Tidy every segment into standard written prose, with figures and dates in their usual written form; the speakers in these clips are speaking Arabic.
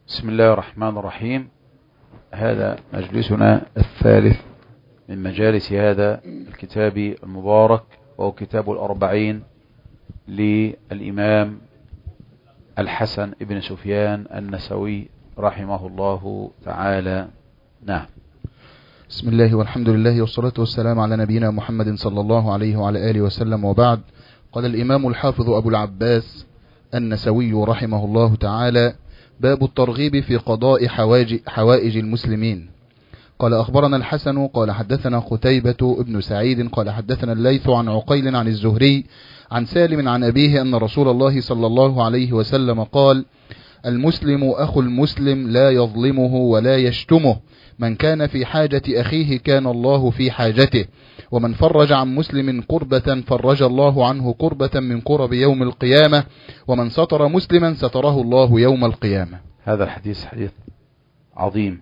بسم الله الرحمن الرحيم. هذا مجلسنا الثالث من مجالس هذا الكتاب المبارك، وهو كتاب الأربعين للإمام الحسن ابن سفيان النسوي رحمه الله تعالى. نعم. بسم الله والحمد لله والصلاة والسلام على نبينا محمد صلى الله عليه وعلى آله وسلم، وبعد. قال الإمام الحافظ أبو العباس النسوي رحمه الله تعالى: باب الترغيب في قضاء حوائج المسلمين. قال أخبرنا الحسن قال حدثنا قتيبة ابن سعيد قال حدثنا الليث عن عقيل عن الزهري عن سالم عن أبيه أن رسول الله صلى الله عليه وسلم قال: المسلم أخو المسلم لا يظلمه ولا يشتمه، من كان في حاجة أخيه كان الله في حاجته، ومن فرج عن مسلم كربة فرج الله عنه كربة من كرب يوم القيامة، ومن ستر مسلما ستره الله يوم القيامة. هذا الحديث حديث عظيم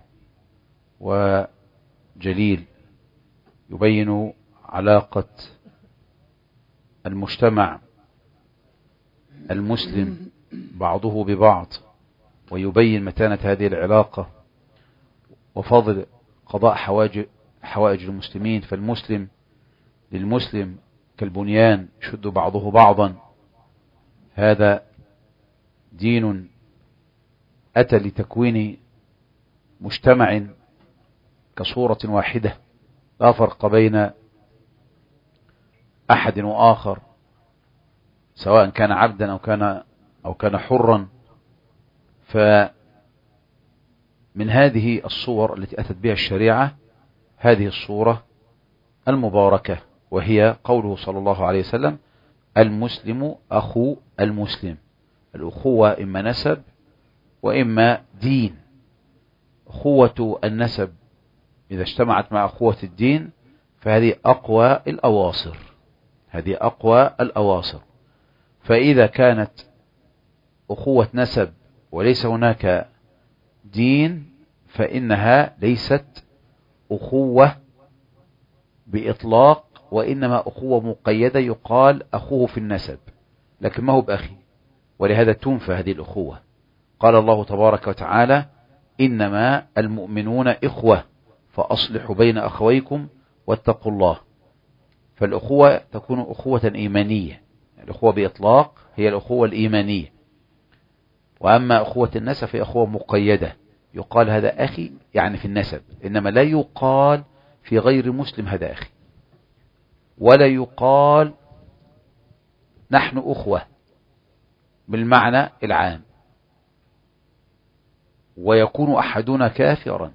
وجليل، يبين علاقة المجتمع المسلم بعضه ببعض، ويبين متانة هذه العلاقة وفضل قضاء حوائج المسلمين. فالمسلم للمسلم كالبنيان يشد بعضه بعضا. هذا دين أتى لتكوين مجتمع كصورة واحدة، لا فرق بين أحد وآخر، سواء كان عبدا أو كان حرا. فمن هذه الصور التي أتت بها الشريعة هذه الصورة المباركة، وهي قوله صلى الله عليه وسلم: المسلم أخو المسلم. الأخوة إما نسب وإما دين. أخوة النسب إذا اجتمعت مع أخوة الدين فهذه أقوى الأواصر، هذه أقوى الأواصر. فإذا كانت أخوة نسب وليس هناك دين فإنها ليست أخوة بإطلاق، وإنما أخوة مقيدة، يقال أخوه في النسب لكن ما هو بأخي، ولهذا تنفى هذه الأخوة. قال الله تبارك وتعالى: إنما المؤمنون إخوة فأصلحوا بين أخويكم واتقوا الله. فالأخوة تكون أخوة إيمانية، الأخوة بإطلاق هي الأخوة الإيمانية. وأما أخوة النسب فهي أخوة مقيدة، يقال هذا أخي يعني في النسب، إنما لا يقال في غير مسلم هذا أخي، ولا يقال نحن أخوة بالمعنى العام. ويكون أحدنا كافرا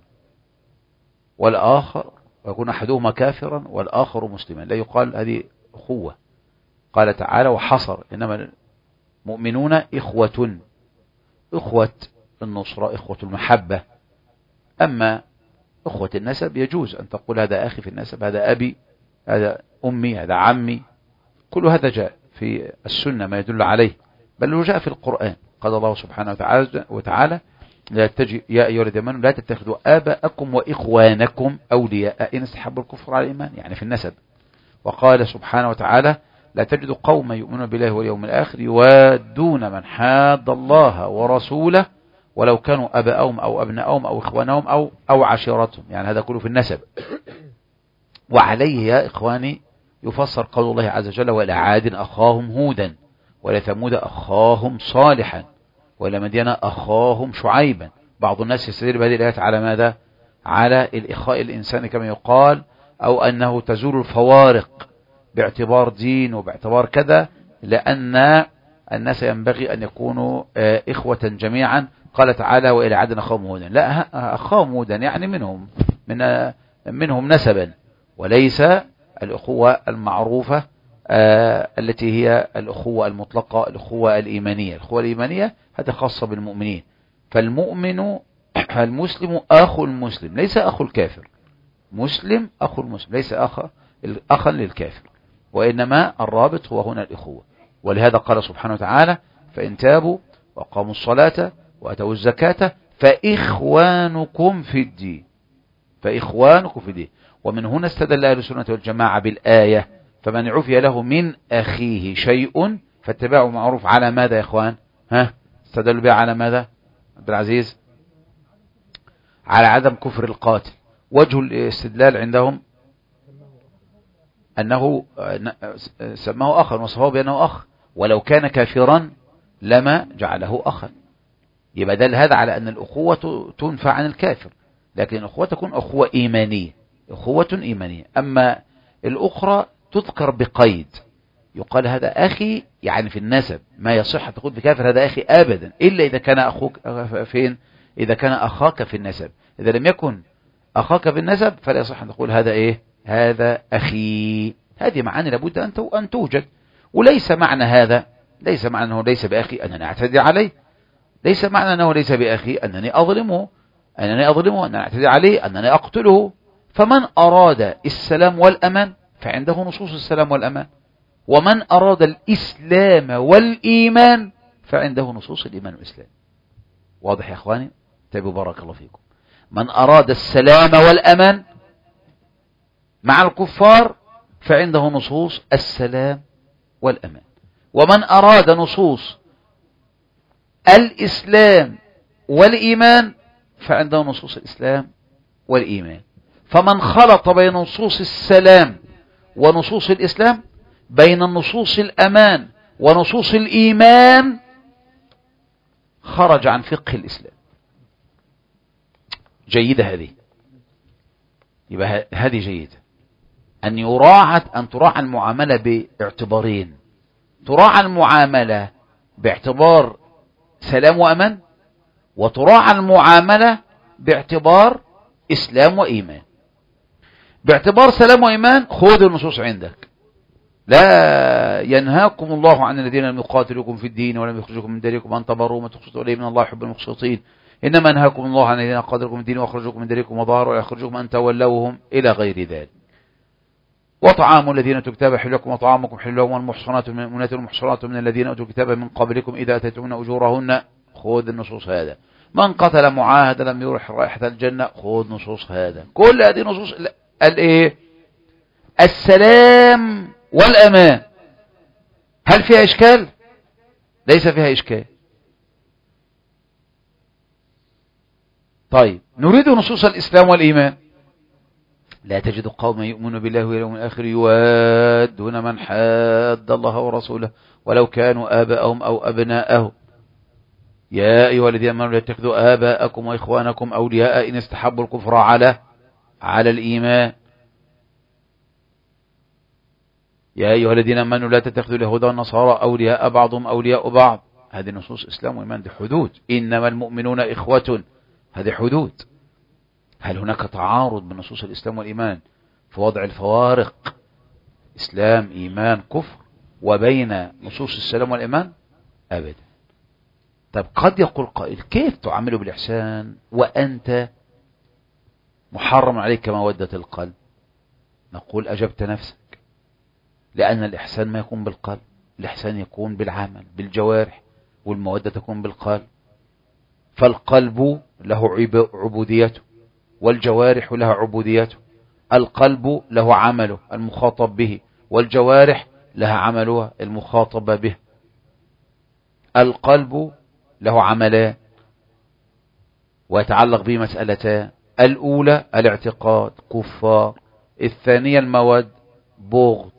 والآخر، ويكون أحدهما كافرا والآخر مسلما، لا يقال هذه أخوة. قال تعالى وحصر: إنما المؤمنون إخوة، إخوة النصرة، إخوة المحبة. أما أخوة النسب يجوز أن تقول هذا أخي في النسب، هذا أبي، هذا أمي، هذا عمي. كل هذا جاء في السنة ما يدل عليه، بل جاء في القرآن. قال الله سبحانه وتعالى: يا أيها الذين آمنوا لا تتخذوا آباءكم وإخوانكم أولياء إن استحبوا الكفر على الإيمان، يعني في النسب. وقال سبحانه وتعالى: لا تجد قوما يؤمنون بالله واليوم الآخر يوادون من حاد الله ورسوله ولو كانوا أباءهم أو أبناءهم أو إخوانهم أو عشيرتهم، يعني هذا كله في النسب. وعليه يا إخواني يفسر قول الله عز وجل: وإلى عاد أخاهم هودا وإلى ثمود أخاهم صالحا وإلى مدين أخاهم شعيبا. بعض الناس يستدل بهذه الآيات على ماذا؟ على الإخاء الإنساني كما يقال، أو أنه تزول الفوارق باعتبار دين وباعتبار كذا، لأن الناس ينبغي أن يكونوا إخوة جميعا. قال تعالى: وإلى عاد أخاهم هودا، لا، أخاهم هودا يعني منهم نسبا، وليس الأخوة المعروفة التي هي الأخوة المطلقة، الأخوة الإيمانية. الأخوة الإيمانية هذه خاصة بالمؤمنين. فالمؤمن المسلم أخو المسلم، ليس أخو الكافر. مسلم أخو المسلم، ليس أخا للكافر، وإنما الرابط هو هنا الإخوة. ولهذا قال سبحانه وتعالى: فإن تابوا وقاموا الصلاة وأتوا الزكاة فإخوانكم في الدين، فإخوانكم في الدين. ومن هنا استدل أهل السنة والجماعة بالآية: فمن عفي له من أخيه شيء فاتباعه معروف على ماذا يا إخوان؟ استدلوا بها على ماذا عبد العزيز؟ على عدم كفر القاتل. وجه الاستدلال عندهم أنه سماه أخا وصفه بأنه أخ، ولو كان كافرا لما جعله أخا. يبقى دل هذا على أن الأخوة تنفع عن الكافر، لكن الأخوة تكون أخوة إيمانية، أخوة إيمانية. أما الأخرى تذكر بقيد، يقال هذا أخي يعني في النسب، ما يصح تقول بكافر هذا أخي أبدا، إلا إذا كان أخوك فين؟ إذا كان أخاك في النسب. إذا لم يكن أخاك في النسب فلا يصح أن تقول هذا إيه؟ هذا أخي. هذه معاني لابد أن توجد. وليس معنى هذا، ليس معنى أنه ليس بأخي أنني أعتدي عليه، ليس معنى أنه ليس بأخي أنني أظلمه، أنني أعتدي عليه، أنني أقتله. فمن أراد السلام والأمان فعنده نصوص السلام والأمان، ومن أراد الإسلام والإيمان فعنده نصوص الإيمان والإسلام. واضح يا أخواني؟ طيب بارك الله فيكم. من أراد السلام والأمان مع الكفار فعنده نصوص السلام والأمان، ومن أراد نصوص الإسلام والإيمان فعنده نصوص الإسلام والإيمان. فمن خلط بين نصوص السلام ونصوص الإسلام، بين نصوص الأمان ونصوص الإيمان، خرج عن فقه الإسلام. جيدة هذه، يبقى هذه جيدة. أن تراعى المعاملة باعتبارين: تراعى المعاملة باعتبار سلام وأمان، وتراعى المعاملة باعتبار إسلام وإيمان. باعتبار سلام وإيمان خذ النصوص عندك: لا ينهاكم الله عن الذين لم يقاتلوكم في الدين ولم يخرجوكم من ديركم أن تبروهم وتقسطوا إليهم إن الله يحب المقسطين، إنما ينهاكم الله عن الذين قاتلوكم في الدين وأخرجوكم من ديركم وظاهروا يخرجوكم أن تولوهم إلى غير ذلك. وطعام الذين أوتوا الكتاب حل لكم وطعامكم حل لهم، والمحصنات من المؤمنات والمحصنات من الذين أوتوا الكتاب من قبلكم إذا أتيتمون أجورهن. خذ النصوص هذا. من قتل معاهدا لم يرح رائحة الجنة. خذ نصوص هذا. كل هذه نصوص الايه؟ السلام والأمان. هل فيها إشكال؟ ليس فيها إشكال. طيب نريد نصوص الإسلام والإيمان. لا تجد قوما يؤمنون بالله واليوم الآخر يوادون من حاد الله ورسوله ولو كانوا آباءهم أو أبناءهم. يا أيها الذين آمنوا لا تتخذوا آباءكم وإخوانكم أولياء إن استحبوا الكفر على الإيمان. يا أيها الذين آمنوا لا تتخذوا اليهود والنصارى أولياء بعضهم أولياء بعض. هذه نصوص إسلام وإيمان، دي حدود. إنما المؤمنون إخوة، هذه حدود. هل هناك تعارض بين نصوص الإسلام والإيمان في وضع الفوارق إسلام إيمان كفر وبين نصوص السلام والإيمان؟ أبدا. طب قد يقول قائل: كيف تعامله بالإحسان وأنت محرم عليك مودة القلب؟ نقول: أجبت نفسك، لأن الإحسان ما يكون بالقلب، الإحسان يكون بالعمل بالجوارح، والمودة تكون بالقلب. فالقلب له عبوديته، والجوارح لها عبوديته. القلب له عمله المخاطب به، والجوارح لها عملها المخاطب به. القلب له عملان ويتعلق به مسألتان: الأولى الاعتقاد كفار، الثانية المود بغض.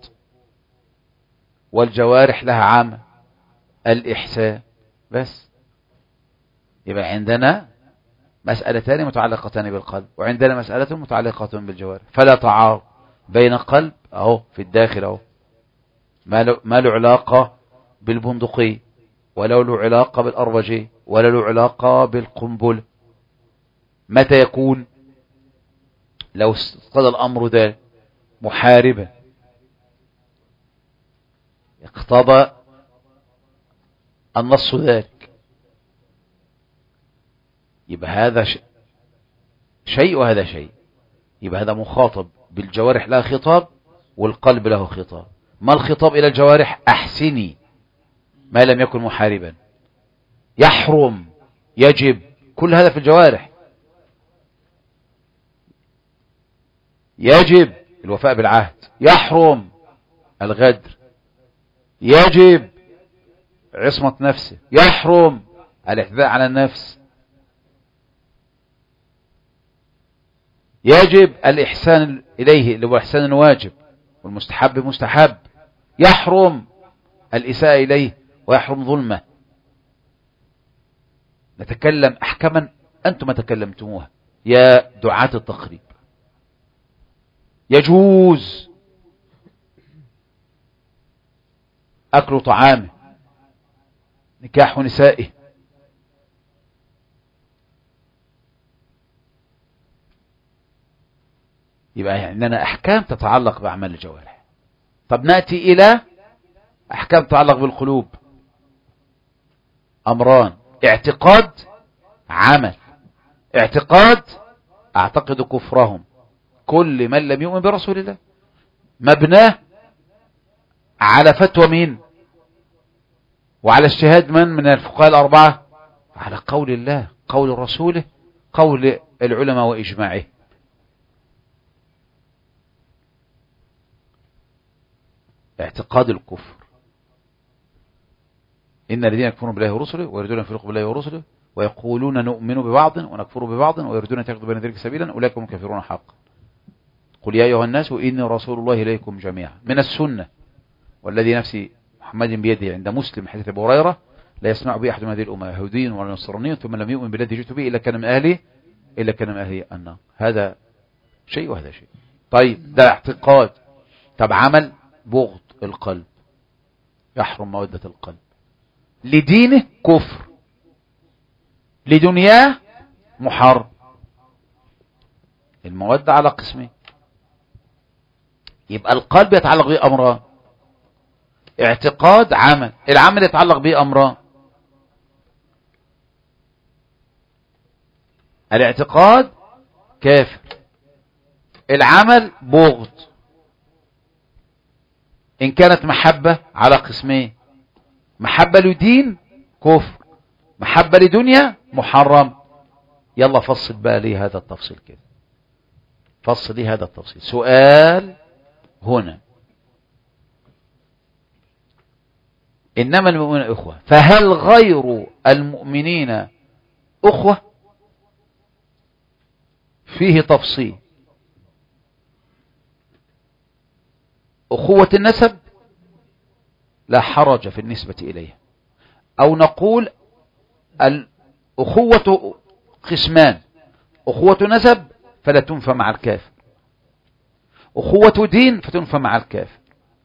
والجوارح لها عمل الإحسان. بس يبقى عندنا مسألتان متعلقتان بالقلب، وعندنا مسألة متعلقة بالجوارح. فلا تعارض بين قلب اهو في الداخل اهو، ما له علاقة بالبندقية، ولا له علاقة بالأربجية، ولا له علاقة بالقنبلة. متى يكون؟ لو اقتضى الأمر ذلك محاربا، اقتضى النص ذلك، يبقى هذا شيء وهذا شيء. يبقى هذا مخاطب بالجوارح لها خطاب، والقلب له خطاب. ما الخطاب إلى الجوارح؟ أحسني، ما لم يكن محاربا. يحرم، يجب، كل هذا في الجوارح. يجب الوفاء بالعهد، يحرم الغدر، يجب عصمة نفسه، يحرم الاعتداء على النفس. يجب الإحسان إليه اللي هو إحسان واجب، والمستحب مستحب. يحرم الإساءة إليه ويحرم ظلمه. نتكلم أحكاما أنتم ما تكلمتموها يا دعاة التقريب. يجوز أكل طعامه، نكاح نسائه، يبقى يعني لنا أحكام تتعلق بأعمال الجوارح. طب نأتي إلى أحكام تتعلق بالقلوب. أمران: اعتقاد، عمل. اعتقاد: أعتقد كفرهم كل من لم يؤمن برسول الله، مبناه على فتوى مين وعلى اجتهاد من الفقهاء الأربعة؟ على قول الله، قول رسوله، قول العلماء وإجماعه. اعتقاد الكفر: إن الذين يكفرون بالله ورسله ويريدون أن يفرقوا بالله ورسله ويقولون نؤمن ببعض ونكفر ببعض ويريدون أن يتخذوا بين ذلك سبيلا أولئك هم الكافرون حقا. قل يا أيها الناس إني رسول الله إليكم جميعا. من السنة والذي نفسي محمد بيده عند مسلم حديث أبي هريرة: لا يسمع بي أحد من هذه الأمة يهودي ولا نصراني ثم لم يؤمن بالذي جئت به إلا كان من أهله النار. هذا شيء وهذا شيء. طيب ده اعتقاد. طب عمل: بغض القلب، يحرم مودة القلب. لدينه كفر، لدنياه محرم. المودة على قسمين. يبقى القلب يتعلق به أمران: اعتقاد، عمل. العمل يتعلق به أمران: الاعتقاد كافر، العمل بغض. إن كانت محبة على قسمين: محبة لدين كفر، محبة لدنيا محرم. يلا فصل بقى لي هذا التفصيل كده، فصل لي هذا التفصيل. سؤال هنا: إنما المؤمنون إخوة، فهل غير المؤمنين أخوة؟ فيه تفصيل. أخوة النسب لا حرج في النسبة إليها، أو نقول الأخوة قسمان: أخوة نسب فلا تنفى مع الكافر، أخوة دين فتنفى مع الكافر.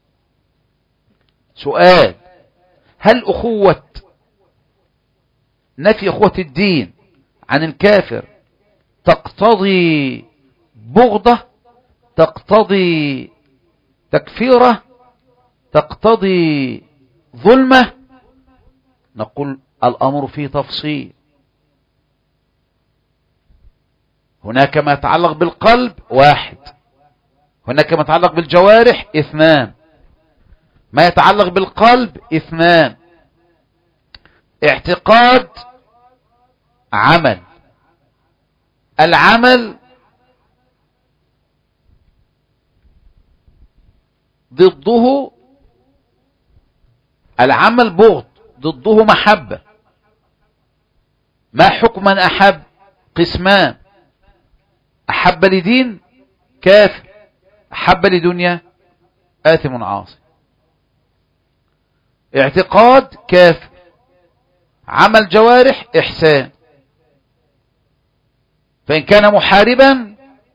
سؤال: هل أخوة نفي أخوة الدين عن الكافر تقتضي بغضة، تقتضي تكفيرة، تقتضي ظلمة؟ نقول الأمر فيه تفصيل. هناك ما يتعلق بالقلب 1، هناك ما يتعلق بالجوارح 2. ما يتعلق بالقلب 2: اعتقاد، عمل. العمل ضده، العمل بغض، ضده محبة. ما حكم من أحب؟ قسمان: أحب لدين كافر، أحب لدنيا آثم عاصي. اعتقاد كافر، عمل جوارح إحسان. فإن كان محاربا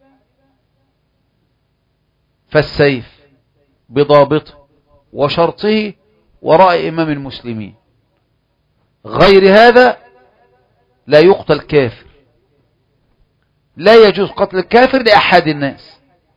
فالسيف بضابطه وشرطه وراء إمام المسلمين. غير هذا لا يقتل كافر، لا يجوز قتل الكافر لأحد الناس،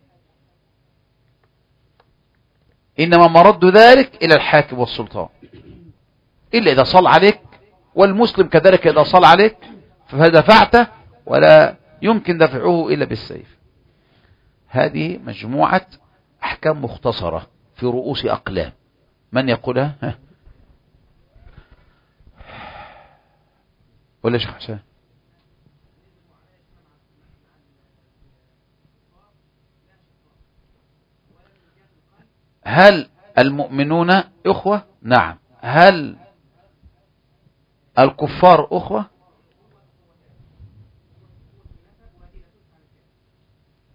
إنما مرد ذلك إلى الحاكم والسلطان، إلا إذا صل عليك، والمسلم كذلك إذا صل عليك فدفعته، ولا يمكن دفعه إلا بالسيف. هذه مجموعة أحكام مختصرة في رؤوس أقلام. من يقولها؟ ولا شيخ حسين؟ هل المؤمنون إخوة؟ نعم. هل الكفار أخوة؟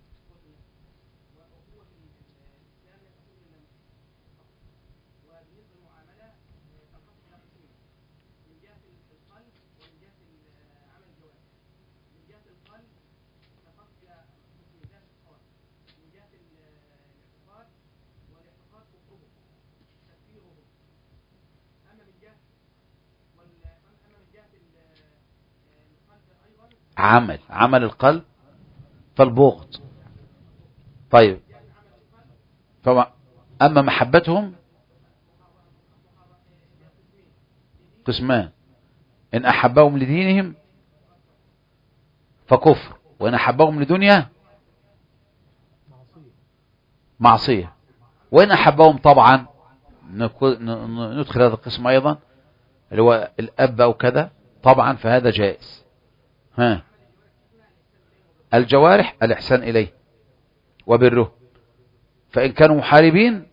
عمل القلب فالبغض. طيب أما محبتهم قسمان، إن أحبهم لدينهم فكفر، وإن أحبهم لدنيا معصية، وإن أحبهم طبعا ندخل هذا القسم أيضا اللي هو الأب أو كذا طبعا، فهذا جائز. الجوارح الإحسان إليه وبره، فإن كانوا محاربين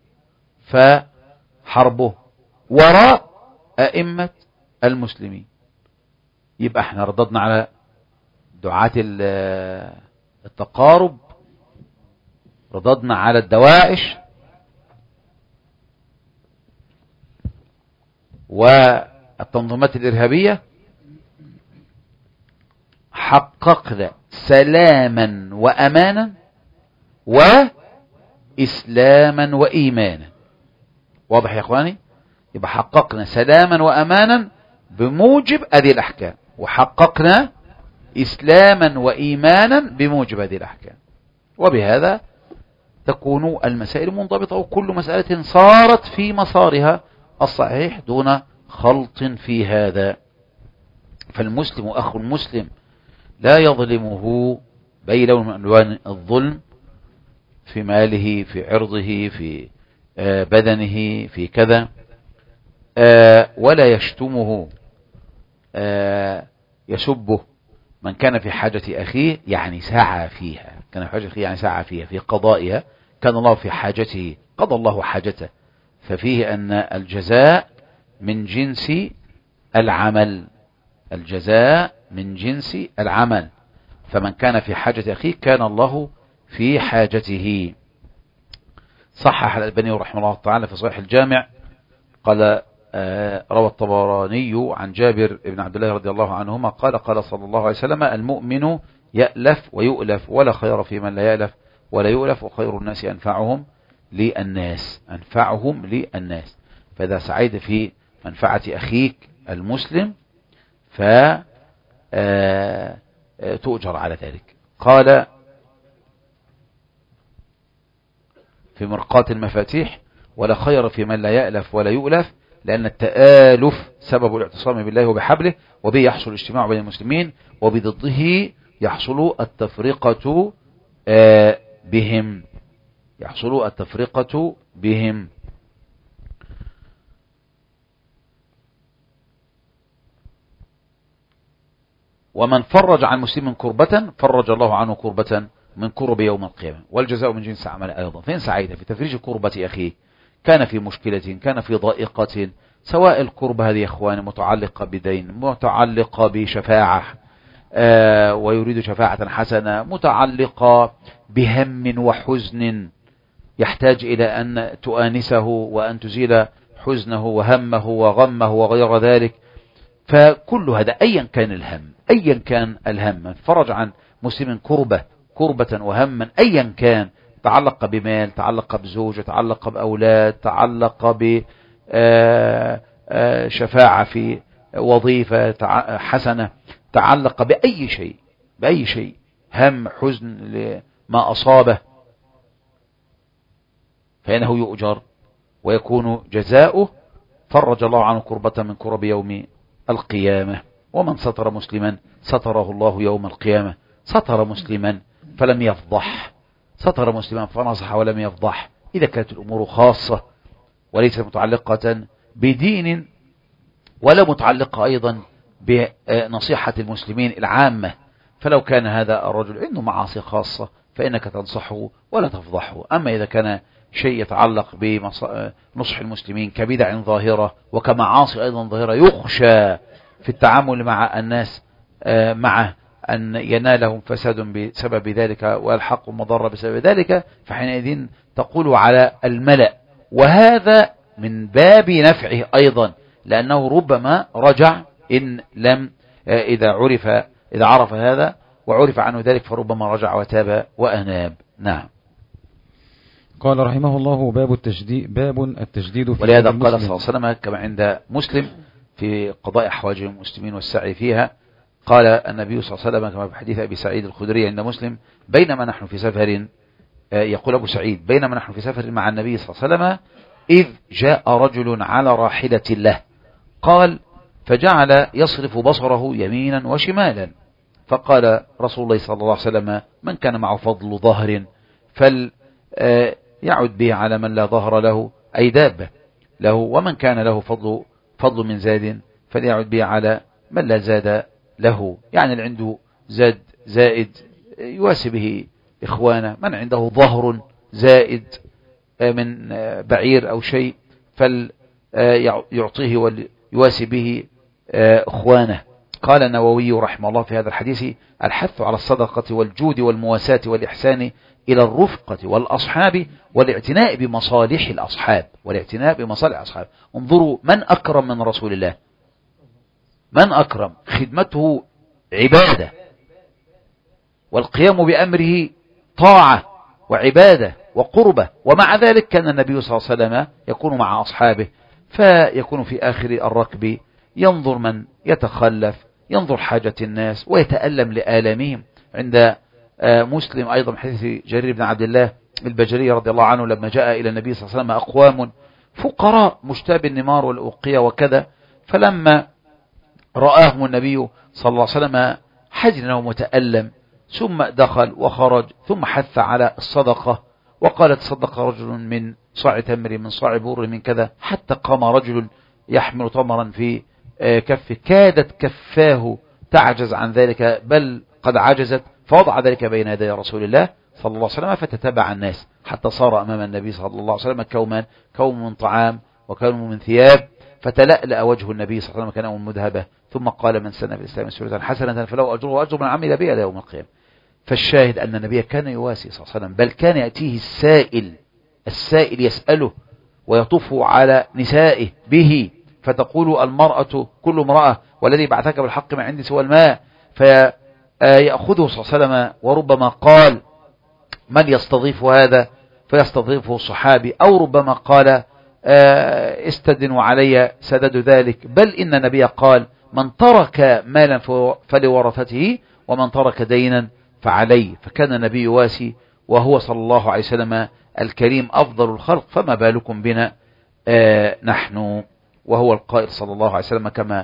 فحربه وراء أئمة المسلمين. يبقى احنا رددنا على دعاة التقارب، رددنا على الدواعش والتنظيمات الإرهابية، حققنا سلاما وأمانا وإسلاما وإيمانا. واضح يا إخواني؟ يبقى حققنا سلاما وأمانا بموجب هذه الأحكام، وحققنا إسلاما وإيمانا بموجب هذه الأحكام، وبهذا تكون المسائل منضبطة، وكل مسألة صارت في مسارها الصحيح دون خلط في هذا. فالمسلم أخو المسلم لا يظلمه بأي لون من ألوان الظلم، في ماله، في عرضه، في بدنه، في كذا، ولا يشتمه يسبه من كان في حاجة أخيه، يعني سعى فيها، كان في حاجة أخيه يعني سعى فيها في قضائها، كان الله في حاجته قضى الله حاجته، ففيه أن الجزاء من جنس العمل، الجزاء من جنس العمل، فمن كان في حاجة أخيه كان الله في حاجته. صحح الألباني رحمه الله تعالى في صحيح الجامع قال روى الطبراني عن جابر بن عبد الله رضي الله عنهما قال قال صلى الله عليه وسلم: المؤمن يألف ويؤلف، ولا خير في من لا يألف ولا يؤلف، وخير الناس أنفعهم للناس، أنفعهم للناس. فإذا سعيد في منفعة أخيك المسلم فتؤجر على ذلك. قال في مرقاة المفاتيح: ولا خير في من لا يألف ولا يؤلف، لأن التآلف سبب الاعتصام بالله وبحبله، وبه يحصل الاجتماع بين المسلمين، وبضده يحصل التفرقة بهم، يحصل التفرقة بهم. ومن فرج عن مسلم كربة فرج الله عنه كربة من كرب يوم القيامة، والجزاء من جنس عمل أيضا. فإن سعيد في تفريج كربة أخيه، كان في مشكلة، كان في ضائقة، سواء الكربة هذه يا إخواني متعلقة بدين، متعلقة بشفاعة ويريد شفاعة حسنة، متعلقة بهم وحزن يحتاج إلى أن تؤانسه وأن تزيل حزنه وهمه وغمه وغير ذلك، فكل هذا أيا كان الهم، أيا كان الهم، من فرج عن مسلم كربة وهما أيا كان، تعلق بمال، تعلق بزوجة، تعلق بأولاد، تعلق بشفاعة في وظيفة حسنة، تعلق بأي شيء، بأي شيء، هم، حزن لما أصابه، فإنه يؤجر ويكون جزاؤه فرج الله عنه كربة من كرب يوم القيامة. ومن ستر مسلما ستره الله يوم القيامة. ستر مسلما فلم يفضح، ستر مسلما فنصح ولم يفضح، إذا كانت الأمور خاصة وليست متعلقة بدين، ولا متعلقة أيضا بنصيحة المسلمين العامة. فلو كان هذا الرجل عنده معاصي خاصة فإنك تنصحه ولا تفضحه. أما إذا كان شيء يتعلق بنصح المسلمين كبدع ظاهرة وكمعاصي أيضا ظاهرة يخشى في التعامل مع الناس معه أن ينالهم فساد بسبب ذلك والحق مضرة بسبب ذلك، فحينئذ تقول على الملأ، وهذا من باب نفعه أيضا، لأنه ربما رجع إن لم إذا عرف هذا وعرف عنه ذلك فربما رجع وتاب وأناب. نعم. قال رحمه الله: باب التجديد في ولهذا قال صلى الله عليه وسلم كما عند مسلم في قضاء أحوال المسلمين والسعي فيها: قال النبي صلى الله عليه وسلم كما في حديث أبي سعيد الخدري عند مسلم بينما نحن في سفر، يقول أبو سعيد بينما نحن في سفر مع النبي صلى الله عليه وسلم إذ جاء رجل على راحلة له، قال فجعل يصرف بصره يمينا وشمالا، فقال رسول الله صلى الله عليه وسلم من كان معه فضل ظهر فليعد به على من لا ظهر له أي دابة له، ومن كان له فضل من زاد فليعد به على من لا زاد له، يعني اللي عنده زائد يواسي به إخوانه، من عنده ظهر زائد من بعير أو شيء فليعطيه ويواسي به إخوانه. قال النووي رحمه الله في هذا الحديث الحث على الصدقة والجود والمواساة والإحسان إلى الرفقة والأصحاب والاعتناء بمصالح الأصحاب، انظروا من أكرم من رسول الله، من أكرم، خدمته عبادة والقيام بأمره طاعة وعبادة وقربة، ومع ذلك كان النبي صلى الله عليه وسلم يكون مع أصحابه فيكون في آخر الركب ينظر من يتخلف، ينظر حاجة الناس ويتألم لآلامهم. عند مسلم أيضا حديث جرير بن عبد الله البجلي رضي الله عنه لما جاء إلى النبي صلى الله عليه وسلم أقوام فقراء مشتاب النمار والأوقية وكذا، فلما رآهم النبي صلى الله عليه وسلم حزن ومتألم، ثم دخل وخرج ثم حث على الصدقة وقال تصدق رجل من صاع تمر من صاع بور من كذا، حتى قام رجل يحمل تمرا في كفه كادت كفاه تعجز عن ذلك بل قد عجزت، فوضع ذلك بين يدي رسول الله صلى الله عليه وسلم فتتبع الناس حتى صار أمام النبي صلى الله عليه وسلم كوم من طعام وكوم من ثياب، فتلألأ وجه النبي صلى الله عليه وسلم كأنه مذهبة، ثم قال من سن في الإسلام سنة حسنة فله أجره وأجر من عمل بها إلى يوم القيامة. فالشاهد أن النبي كان يواسي صلى الله عليه وسلم، بل كان يأتيه السائل يسأله ويطوف على نسائه به، فتقول المرأة كل امرأة والذي بعثك بالحق من عندي سوى الماء، فيأخذه صلى الله عليه وسلم، وربما قال من يستضيف هذا فيستضيفه الصحابي، أو ربما قال استدنوا علي سدد ذلك، بل إن النبي قال من ترك مالا فلورثته ومن ترك دينا فعليه، فكان النبي يواسي وهو صلى الله عليه وسلم الكريم أفضل الخلق، فما بالكم بنا نحن، وهو القائل صلى الله عليه وسلم كما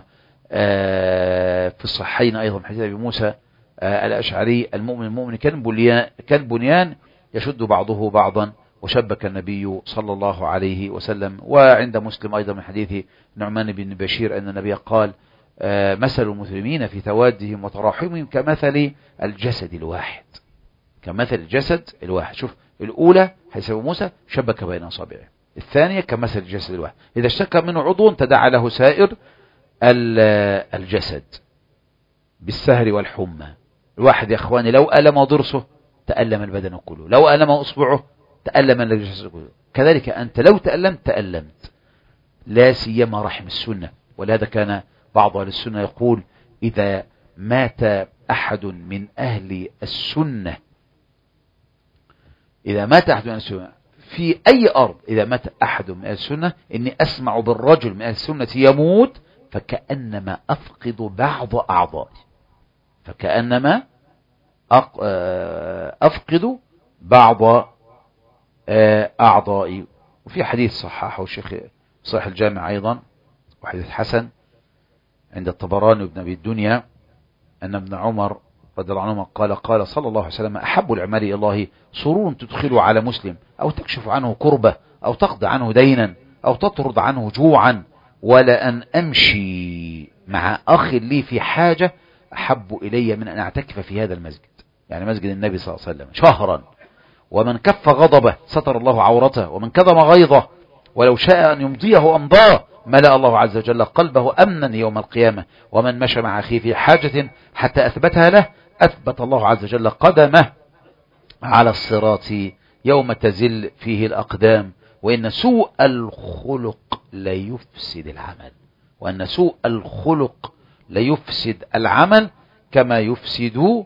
في الصحيحين أيضا حديث أبي موسى الأشعري المؤمن كان بنيان يشد بعضه بعضا، وشبك النبي صلى الله عليه وسلم. وعند مسلم أيضا من حديث نعمان بن بشير أن النبي قال مثل المسلمين في توادهم وتراحمهم كمثل الجسد الواحد، كمثل الجسد الواحد. شوف الأولى حديث أبي موسى شبك بين أصابعه، الثانية كمثل الجسد الواحد، إذا اشتكى منه عضو تداعى له سائر الجسد بالسهر والحمى. الواحد يا أخواني لو ألم ضرسه تألم البدن كله، لو ألم أصبعه تألم الجسد كله، كذلك أنت لو تألمت، لا سيما رحم السنة. ولهذا كان بعض أهل السنة يقول إذا مات أحد من أهل السنة، في أي أرض، إذا مات أحد من أهل السنة إني أسمع بالرجل من أهل السنة يموت فكأنما أفقد بعض أعضائي، فكأنما أفقد بعض أعضائي. وفي حديث صححه الشيخ صحيح الجامع أيضا، وحديث حسن عند الطبراني وابن أبي الدنيا أن ابن عمر رضي الله عنهما قال صلى الله عليه وسلم أحب الأعمال إلى الله سرور تدخل على مسلم أو تكشف عنه كربة أو تقضي عنه دينا أو تطرد عنه جوعا، ولا أن أمشي مع أخ لي في حاجة أحب إلي من أن أعتكف في هذا المسجد، يعني مسجد النبي صلى الله عليه وسلم شهرا. ومن كف غضبه ستر الله عورته، ومن كظم غيظه ولو شاء أن يمضيه أمضاه ملأ الله عز وجل قلبه أمنا يوم القيامة. ومن مشى مع أخيه في حاجة حتى أثبتها له أثبت الله عز وجل قدمه على الصراط يوم تزل فيه الأقدام. وإن سوء الخلق ليفسد العمل، وأن سوء الخلق ليفسد العمل كما يفسد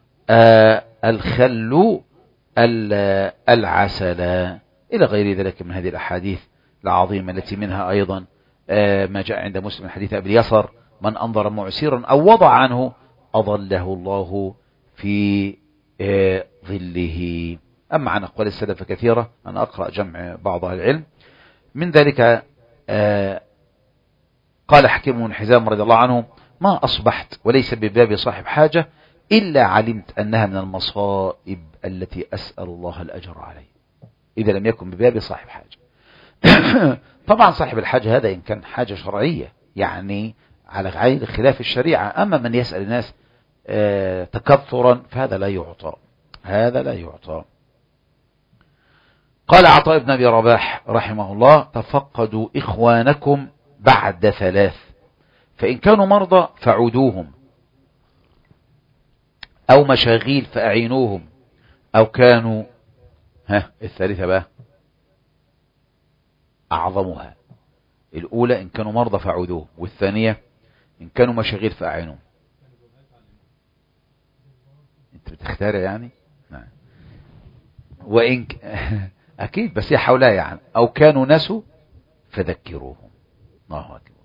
الخل العسل، إلى غير ذلك من هذه الأحاديث العظيمة التي منها أيضا ما جاء عند مسلم حديث أبي اليسر من أنظر معسيرا أو وضع عنه أظله الله في ظله. أما عن أقوال السلف كثيرة، أنا أقرأ جمع بعض أهل العلم من ذلك. قال حكيم بن حزام رضي الله عنه: ما أصبحت وليس بباب صاحب حاجة إلا علمت أنها من المصائب التي أسأل الله الأجر عليه، إذا لم يكن بباب صاحب حاجة. طبعا صاحب الحاجة هذا إن كان حاجة شرعية يعني على غير خلاف الشريعة، أما من يسأل الناس تكثرا فهذا لا يعطى، هذا لا يعطى. قال عطاء بن أبي رباح رحمه الله: تفقدوا إخوانكم بعد 3، فإن كانوا مرضى فعودوهم، أو مشاغيل فأعينوهم، أو كانوا الثالثة بقى أعظمها. الأولى إن كانوا مرضى فعودوهم، والثانية إن كانوا مشاغيل فأعينوهم. أنت بتختار يعني؟ نعم. وإن أكيد، بس هي حولها يعني، أو كانوا نسوا فذكروهم. الله أكبر.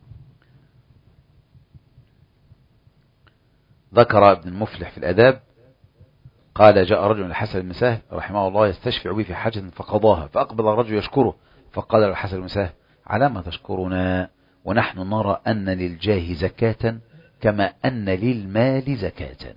ذكر ابن المفلح في الأداب قال: جاء رجل الحسن بن سهل رحمه الله يستشفع به في حاجة فقضاها، فأقبل الرجل يشكره، فقال الحسن بن سهل: على ما تشكرنا ونحن نرى أن للجاه زكاة كما أن للمال زكاة.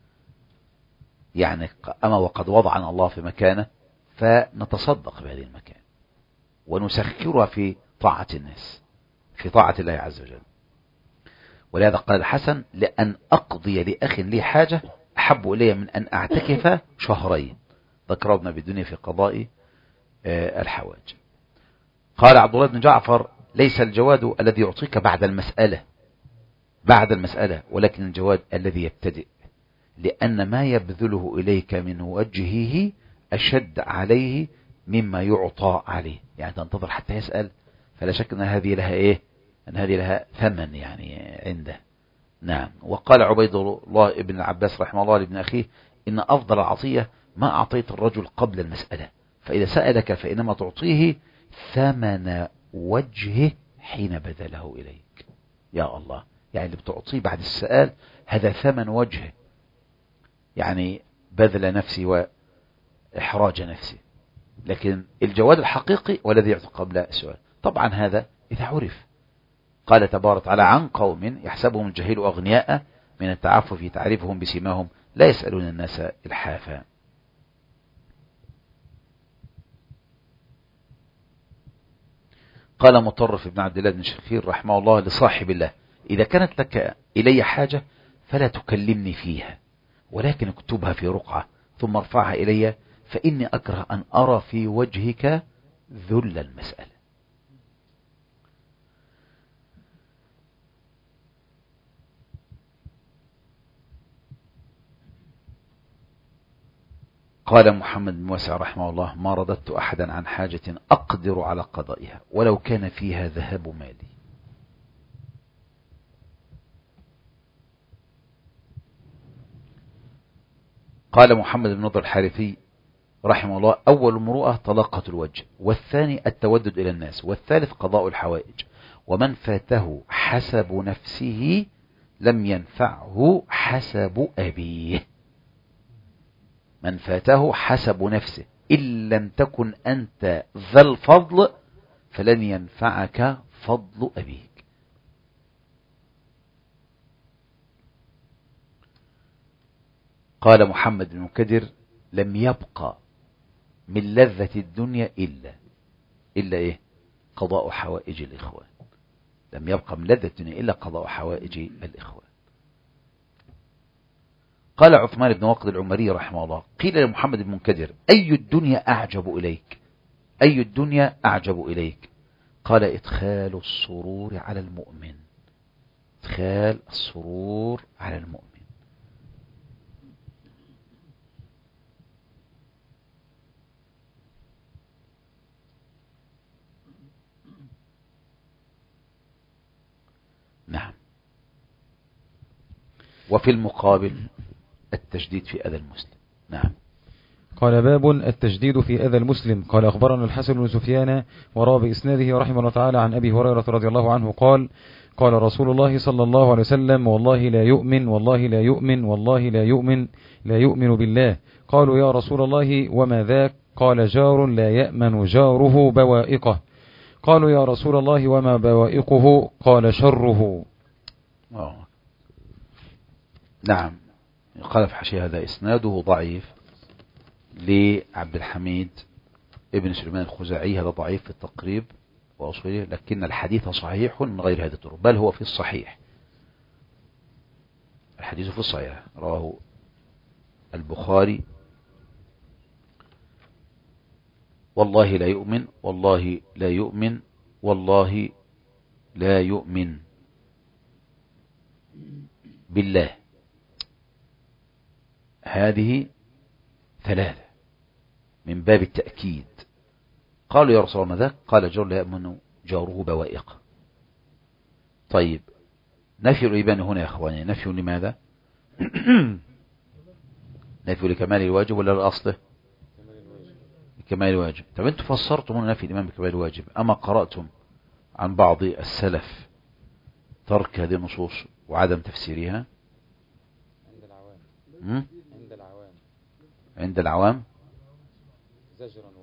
يعني أما وقد وضعنا الله في مكانه فنتصدق بهذه المكان ونسخرها في طاعة الناس، في طاعة الله عز وجل. ولهذا قال الحسن: لأن أقضي لأخ لي حاجة أحب إلي من أن أعتكف شهرين. ذكر ابن أبي الدنيا في قضاء الحوائج. قال عبد الله بن جعفر: ليس الجواد الذي يعطيك بعد المسألة ولكن الجواد الذي يبتدئ، لأن ما يبذله إليك من وجهه أشد عليه مما يعطى عليه. يعني تنتظر حتى يسأل، فلا شك أن هذه لها أن هذه لها ثمن يعني عنده. نعم. وقال عبيد الله ابن العباس رحمه الله لابن أخيه: إن أفضل العطية ما أعطيت الرجل قبل المسألة، فإذا سألك فإنما تعطيه ثمن وجهه حين بذله إليك. يا الله، يعني اللي بتعطيه بعد السؤال هذا ثمن وجهه، يعني بذل نفسي وإحراج نفسي. لكن الجواد الحقيقي والذي يعطي قبل السؤال. طبعا هذا إذا عرف. قال تبارك وتعالى عن قوم يحسبهم الجهيل أغنياء من التعفف تعرفهم بسيماهم لا يسألون الناس إلحافا. قال مطرف بن عبد الله بن شخير رحمه الله لصاحب الله: إذا كانت لك إلي حاجة فلا تكلمني فيها، ولكن اكتبها في رقعة ثم ارفعها إلي، فإني أكره أن أرى في وجهك ذل المسألة. قال محمد بن واسع رحمه الله: ما رددت أحدا عن حاجة أقدر على قضائها ولو كان فيها ذهاب مالي. قال محمد بن نضر الحارثي رحمه الله: أول مروءة طلاقة الوجه، والثاني التودد إلى الناس، والثالث قضاء الحوائج، ومن فاته حسب نفسه لم ينفعه حسب أبيه. من فاته حسب نفسه إن لم تكن أنت ذا الفضل فلن ينفعك فضل أبيك. قال محمد بن مكدر: لم يبقى من لذة الدنيا إلا قضاء حوائج الإخوان. لم يبقى من لذة الدنيا إلا قضاء حوائج الإخوان. قال عثمان بن واقد العمري رحمه الله: قيل لمحمد بن منكدر: أي الدنيا أعجب إليك؟ أي الدنيا أعجب إليك؟ قال: إدخال السرور على المؤمن. إدخال السرور على المؤمن. نعم. وفي المقابل التشديد في أذى المسلم. نعم. قال باب التجديد في أذى المسلم. قال أخبرنا الحسن بن سفيان وروى بإسناده رحمه الله تعالى عن أبي هريرة رضي الله عنه قال قال رسول الله صلى الله عليه وسلم والله لا يؤمن والله لا يؤمن والله لا يؤمن لا يؤمن بالله. قالوا يا رسول الله وما ذاك؟ قال جار لا يأمن جاره بوائقه. قالوا يا رسول الله وما بوائقه؟ قال شره. نعم. قال في حاشية هذا إسناده ضعيف لعبد الحميد ابن سليمان الخزاعي، هذا ضعيف في التقريب وأصوله، لكن الحديث صحيح من غير هذا الطرق، بل هو في الصحيح. الحديث في الصحيح رواه البخاري والله لا يؤمن والله لا يؤمن والله لا يؤمن بالله. هذه ثلاثة من باب التأكيد. قالوا يا رسول الله ماذا؟ قال جار لا يأمن جاره بوائقه. طيب نفي الإيمان هنا يا أخواني نفي لماذا؟ نفي لكمال الواجب ولا لأصله؟ لكمال الواجب. طب أنتم فسرتم هنا نفي الإيمان بكمال الواجب، أما قرأتم عن بعض السلف ترك هذه النصوص وعدم تفسيرها؟ عند العوام زجرا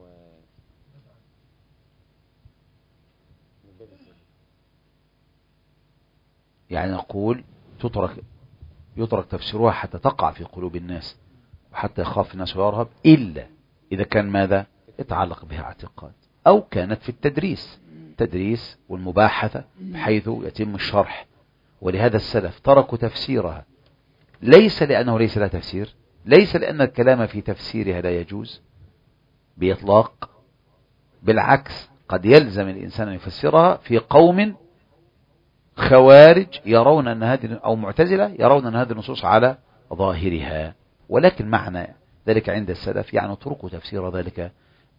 يعني نقول يترك تفسيرها حتى تقع في قلوب الناس وحتى يخاف الناس ويرهب، إلا إذا كان ماذا يتعلق بها اعتقاد، أو كانت في التدريس والمباحثة بحيث يتم الشرح. ولهذا السلف تركوا تفسيرها ليس لأنه ليس لها تفسير، ليس لأن الكلام في تفسيرها لا يجوز بإطلاق، بالعكس قد يلزم الإنسان أن يفسرها في قوم خوارج يرون أن هذه أو معتزلة يرون أن هذه النصوص على ظاهرها، ولكن معنى ذلك عند السلف يعني اتركوا تفسير ذلك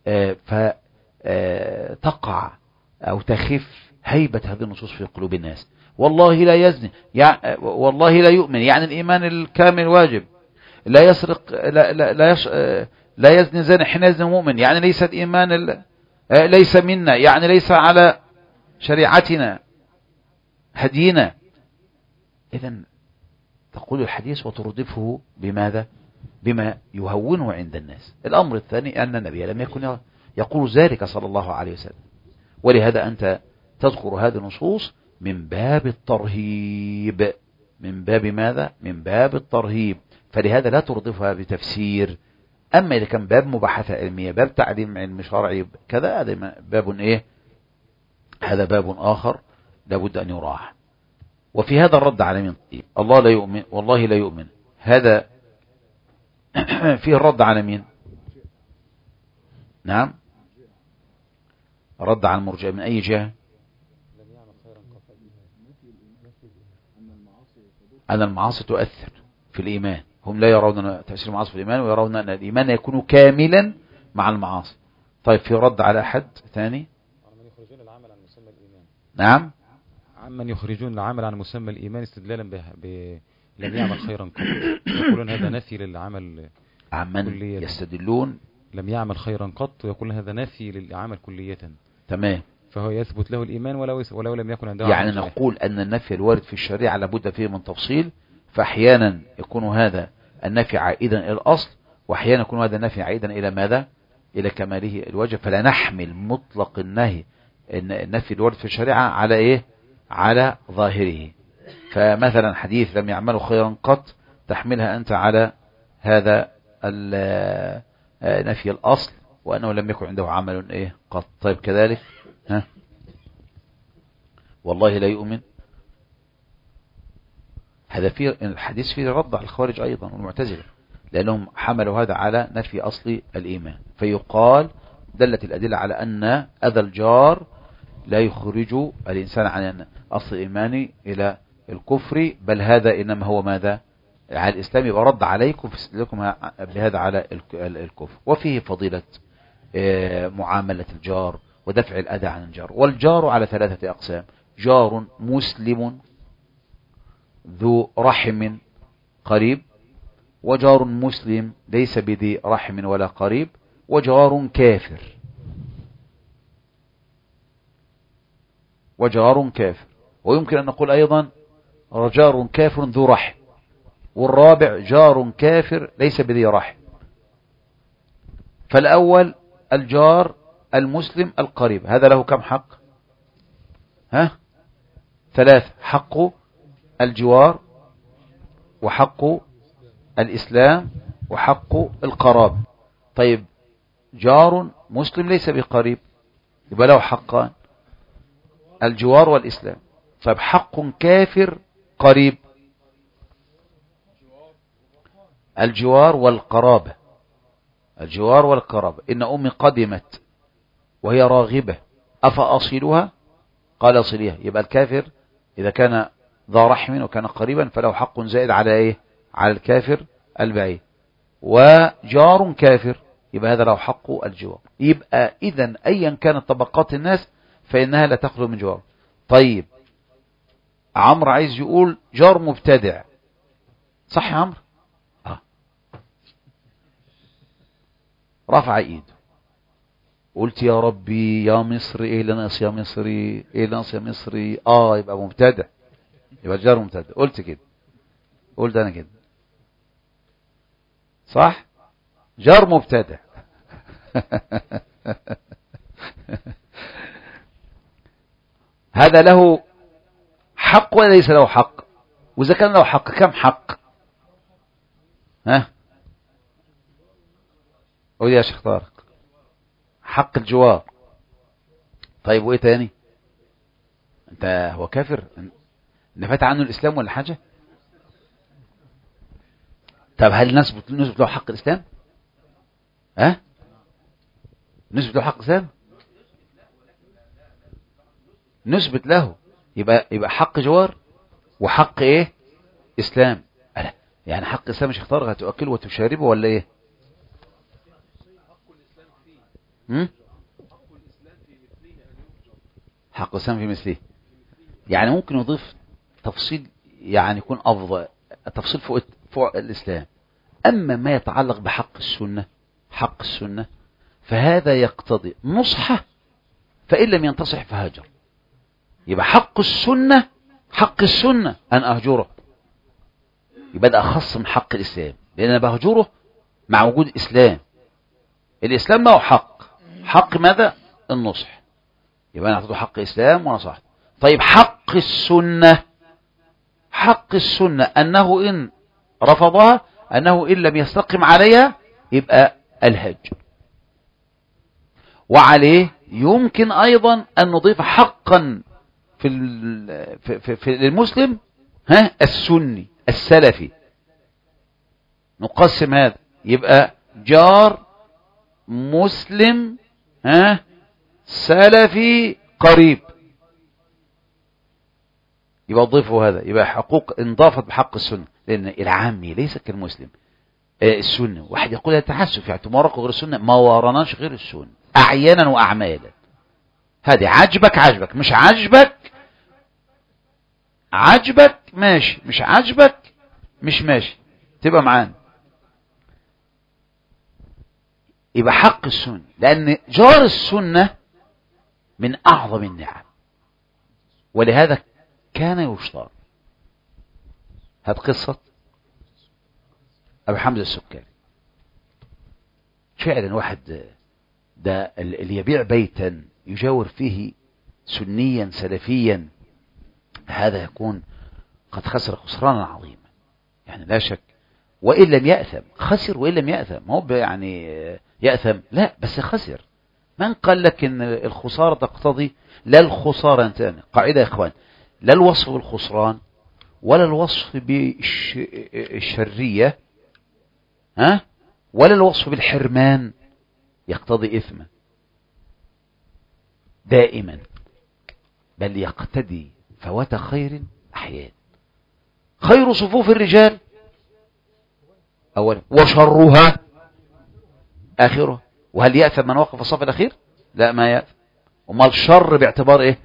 فتقع أو تخف هيبة هذه النصوص في قلوب الناس. والله لا يزني والله لا يؤمن يعني الإيمان الكامل واجب، لا يسرق لا يزني زاني حين يزني مؤمن يعني ليس الإيمان ليس منا يعني ليس على شريعتنا هدينا. إذن تقول الحديث وتردفه بماذا؟ بما يهونه عند الناس. الأمر الثاني أن النبي لم يكن يقول ذلك صلى الله عليه وسلم، ولهذا أنت تذكر هذه النصوص من باب الترهيب. من باب ماذا؟ من باب الترهيب، فلهذا لا تردفها بتفسير. أما إذا كان باب مباحثة علمية، باب تعليم علم شرعي كذا، هذا باب إيه؟ هذا باب آخر لابد أن يراعى. وفي هذا الرد على من؟ الله لا يؤمن والله لا يؤمن، هذا فيه الرد على مين؟ نعم، رد على المرجئة من أي جهة؟ أن المعاصي تؤثر في الإيمان. هم لا يرون تأثير المعاصي في الإيمان، ويرون أن الإيمان يكون كاملا مع المعاصي. طيب في رد على أحد ثاني؟ نعم، عمن يخرجون العمل عن مسمى الإيمان استدلالا لم يعمل خيرا قط، يقولون هذا نفي للعمل. عمن يستدلون لم يعمل خيرا قط، ويقولون هذا نفي للعمل كلية. تمام، فهو يثبت له الإيمان ولو لم يكن عنده يعني نقول أن النفي الوارد في الشريعة لابد فيه من تفصيل، فأحيانا يكون هذا النفي عائدا إلى الأصل، وأحيانا يكون هذا النفي عائدا إلى ماذا؟ إلى كماله الواجب. فلا نحمل مطلق النهي النفي الوارد في الشريعة على إيه؟ على ظاهره. فمثلا حديث لم يعملوا خيرا قط تحملها أنت على هذا نفي الأصل وأنه لم يكن عنده عمل إيه قط. طيب كذلك ها والله لا يؤمن، هذا في الحديث فيه رد على الخوارج أيضا والمعتزلة، لأنهم حملوا هذا على نفي أصل الإيمان. فيقال دلت الأدلة على أن أذى الجار لا يخرج الإنسان عن أصل الإيمان إلى الكفر، بل هذا إنما هو ماذا؟ على الإسلام. يبقى رد عليكم فسلكم بهذا على الكفر. وفيه فضيلة معاملة الجار ودفع الأذى عن الجار. والجار على ثلاثة أقسام: جار مسلم ذو رحم قريب، وجار مسلم ليس بذي رحم ولا قريب، وجار كافر. وجار كافر. ويمكن أن نقول أيضا جار كافر ذو رحم، والرابع جار كافر ليس بذي رحم. فالأول الجار المسلم القريب، هذا له كم حق؟ 3. حق الجوار، وحق الإسلام، وحق القرابة. طيب جار مسلم ليس بقريب، يبقى له حقان، الجوار والإسلام. طيب حق كافر قريب، الجوار والقرابة. الجوار والقرابة. إن أمي قدمت وهي راغبة أفأصلها؟ قال أصليها. يبقى الكافر إذا كان ذا رحم وكان قريبا فله حق زائد على إيه؟ على الكافر البعيد. وجار كافر يبقى هذا له حق الجوار. يبقى إذن أيا كانت طبقات الناس فإنها لا تخلو من جوار. طيب عمرو عايز يقول جار مبتدع، صح يا عمرو؟ رفع ايده، قلت يا ربي يا مصري ايه اللي ناقص يا مصري، ايه اللي ناقص يا مصري، يبقى مبتدع، يبقى جار مبتدع. قلت كده، قلت انا كده، صح؟ جار مبتدع. هذا له حق ولا ليس له حق؟ واذا كان له حق كم حق؟ قول يا شيخ طارق. حق الجوار. طيب وايه تاني؟ انت هو كافر نفت عنه الاسلام ولا حاجه؟ طب هل نثبت له حق الاسلام؟ نثبت له حق الاسلام، نثبت له. يبقى حق جوار وحق ايه؟ اسلام. يعني حق اسلام يا شيخ طارق هتؤكله وتشاربه ولا ايه؟ حق الإسلام في مثله. يعني ممكن يضيف تفصيل يعني يكون أفضل، تفصيل فوق الإسلام. أما ما يتعلق بحق السنة، حق السنة فهذا يقتضي نصحه، فإن لم ينتصح فهجر. يبقى حق السنة، حق السنة أن أهجره، يبقى ده أخص من حق الإسلام، لأن أنا بهجره مع وجود إسلام. الإسلام له حق ماذا؟ النصح. يبقى أنا أعطيته حق إسلام ونصحته. طيب حق السنة، حق السنة أنه إن رفضها، أنه إن لم يستقم عليها يبقى الهجر. وعليه يمكن أيضا أن نضيف حقا في المسلم السني السلفي، نقسم هذا يبقى جار مسلم سلفي قريب، يبقى ضيفه هذا، يبقى حقوق انضافت بحق السنة، لأن العامي ليس كالمسلم. السنة واحد يقول يتحسف يعني تمارق غير السنة، ما ورناش غير السنة أعيانا وأعمالا. هذه عجبك مش عجبك ماشي، مش عجبك مش ماشي، تبقى معانا. يبقى حق السنة، لأن جار السنة من أعظم النعم، ولهذا كان يشترط. هذه قصة أبو حمزة السكري. فعلا واحد ده اللي يبيع بيتا يجاور فيه سنيا سلفيا، هذا يكون قد خسر خسرانا عظيما، يعني لا شك. وإن لم يأثم خسر، وإن لم يأثم هو يعني يأثم لا، بس خسر. من قال لك ان الخسارة تقتضي؟ لا الخسارة تاني قاعدة يا اخوان، لا الوصف بالخسران ولا الوصف بالشرية ولا الوصف بالحرمان يقتضي إثما دائما، بل يقتضي فوات خير أحيانا. خير صفوف الرجال أولا وشرها آخرها. وهل يأثم من وقف الصف الأخير؟ لا ما يأثم. وما الشر باعتبار إيه؟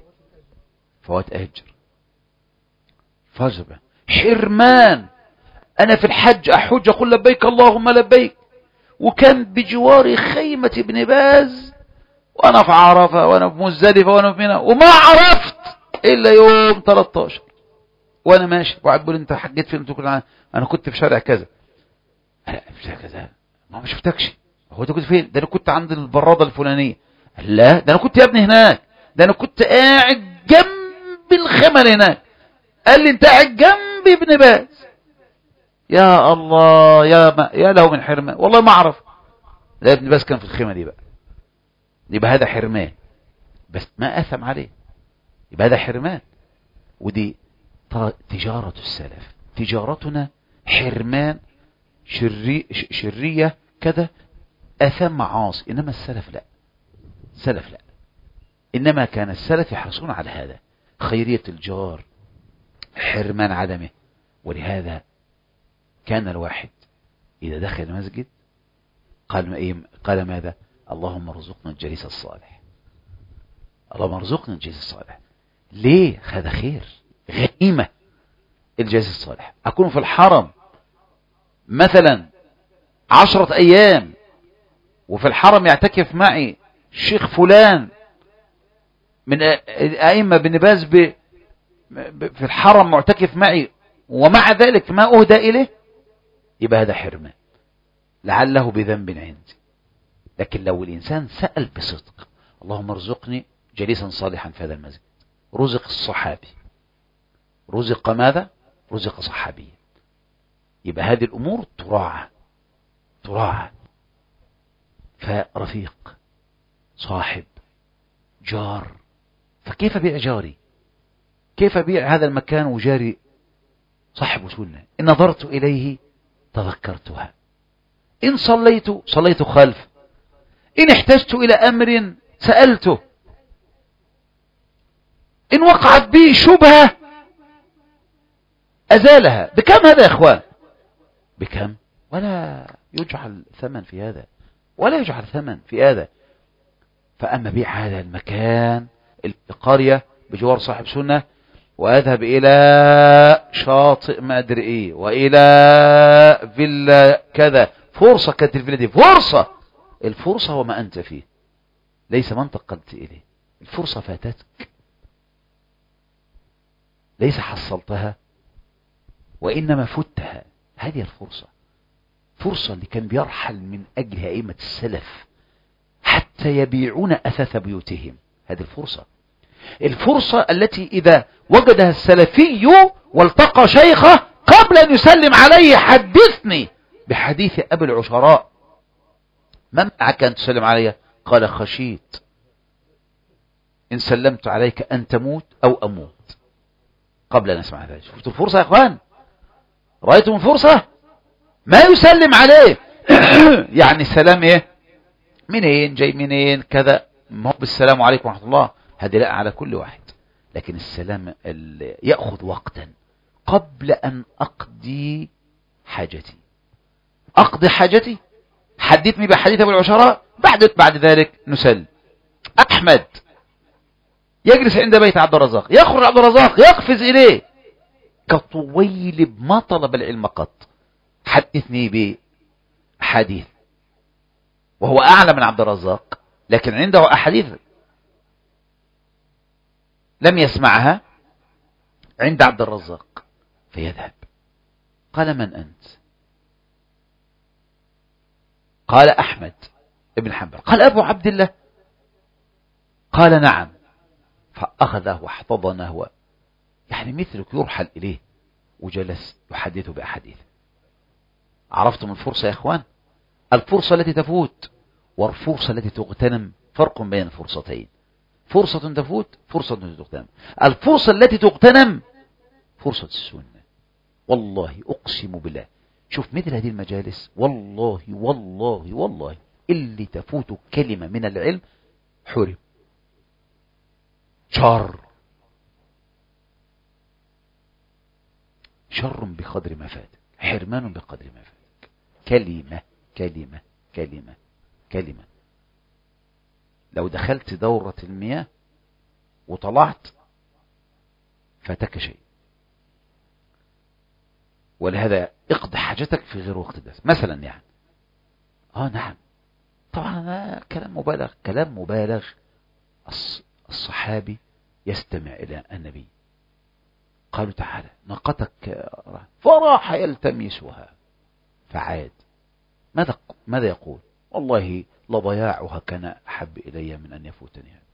فوات أجر، فجر، حرمان. أنا في الحج أحج أقول لبيك اللهم لبيك، وكان بجواري خيمة ابن باز، وأنا في عرفة وأنا في مزدلفة وأنا في منى، وما عرفت إلا يوم 13 وأنا ماشي، وقعد بقول أنت حجيت فين؟ أنا كنت في شارع كذا. في شارع كذا؟ ما شفتكش. هو أنت كنت فين؟ ده أنا كنت عند البرادة الفلانية. لا ده أنا كنت يا ابني هناك، ده أنا كنت قاعد جنب الخيمة هناك. قال لي أنت قاعد جنب ابن باز. يا الله، يا له من حرمان، والله ما أعرف. لا ابن باز كان في الخيمة دي بقى، يبقى هذا حرمان، بس ما أثم عليه، يبقى هذا حرمان. ودي تجارة السلف، تجارتنا حرمان، شرية كذا، أثم معاصي. إنما السلف لا، السلف لا، إنما كان السلف يحرصون على هذا، خيرية الجار، حرمان عدمه. ولهذا كان الواحد إذا دخل المسجد قال ماذا؟ اللهم ارزقنا الجليس الصالح، اللهم ارزقنا الجليس الصالح. ليه؟ هذا خير، غنيمة الجليس الصالح. أكون في الحرم مثلا 10 أيام، وفي الحرم يعتكف معي الشيخ فلان من أئمة بن باز في الحرم معتكف معي، ومع ذلك ما أهدى إليه، يبقى هذا حرمان لعله بذنب عندي. لكن لو الإنسان سأل بصدق اللهم ارزقني جليسا صالحا في هذا المسجد، رزق الصحابي، رزق ماذا؟ رزق صحابيا. يبقى هذه الأمور تراعى. فرفيق، صاحب، جار. فكيف بيع جاري؟ كيف بيع هذا المكان وجاري صاحب سنة؟ إن نظرت إليه تذكرتها، إن صليت خلف، إن احتجت إلى أمر سألته، إن وقعت بي شبهة أزالها. بكم هذا يا إخوان؟ بكم؟ ولا يجعل ثمن في هذا، ولا يجعل ثمن في هذا. فأما بيع هذا المكان، القرية بجوار صاحب سنة، وأذهب إلى شاطئ ما أدري إيه، وإلى فيلا كذا، فرصة كانت الفيلا دي فرصة، الفرصة وما أنت فيه، ليس ما انتقلت إليه. الفرصة فاتتك، ليس حصلتها، وإنما فتها. هذه الفرصة، فرصة اللي كان بيرحل من أجلها أئمة السلف حتى يبيعون أثاث بيوتهم. هذه الفرصة التي إذا وجدها السلفي والتقى شيخه قبل أن يسلم عليه حدثني بحديث أبي العشراء: ما معك أن تسلم علي؟ قال: خشيت إن سلمت عليك أن تموت أو أموت قبل أن أسمع ذلك. شفتوا الفرصة يا أخوان؟ رأيتم الفرصة؟ ما يسلم عليه يعني السلام إيه؟ منين جاي منين كذا، ما هو بالسلام عليكم ورحمة الله، هذه لا على كل واحد. لكن السلام يأخذ وقتا قبل أن أقضي حاجتي. أقضي حاجتي، حدثني بحديث أبو العشراء، بعد ذلك نسل. أحمد يجلس عند بيت عبد الرزاق، يخرج عبد الرزاق يقفز إليه كطويل ما طلب العلم قط، حدثني بحديث، وهو أعلى من عبد الرزاق، لكن عنده أحاديث لم يسمعها عند عبد الرزاق، فيذهب. قال: من أنت؟ قال: أحمد ابن حنبل. قال: أبو عبد الله؟ قال: نعم. فأخذه واحتضنه، يعني مثلك يرحل إليه، وجلس يحدث بأحاديث. عرفتم الفرصة يا إخوان؟ الفرصة التي تفوت والفرصة التي تغتنم، فرق بين الفرصتين. فرصة تفوت، فرصة تغتنم. الفرصة التي تغتنم فرصة السنة. والله أقسم بالله، شوف مثل هذه المجالس، والله والله والله اللي تفوت كلمة من العلم حرم. شر بقدر ما فاتك، حرمان بقدر ما فاتك. كلمة. لو دخلت دورة المياه وطلعت فاتك شيء. ولهذا اقضي حاجتك في غير وقت الدرس مثلا يعني. نعم طبعا كلام مبالغ. الصحابي يستمع إلى النبي، قالوا تعالى ناقتك، فراح يلتمسها فعاد. ماذا يقول؟ والله لضياعها كان أحب إلي من أن يفوتني هذا.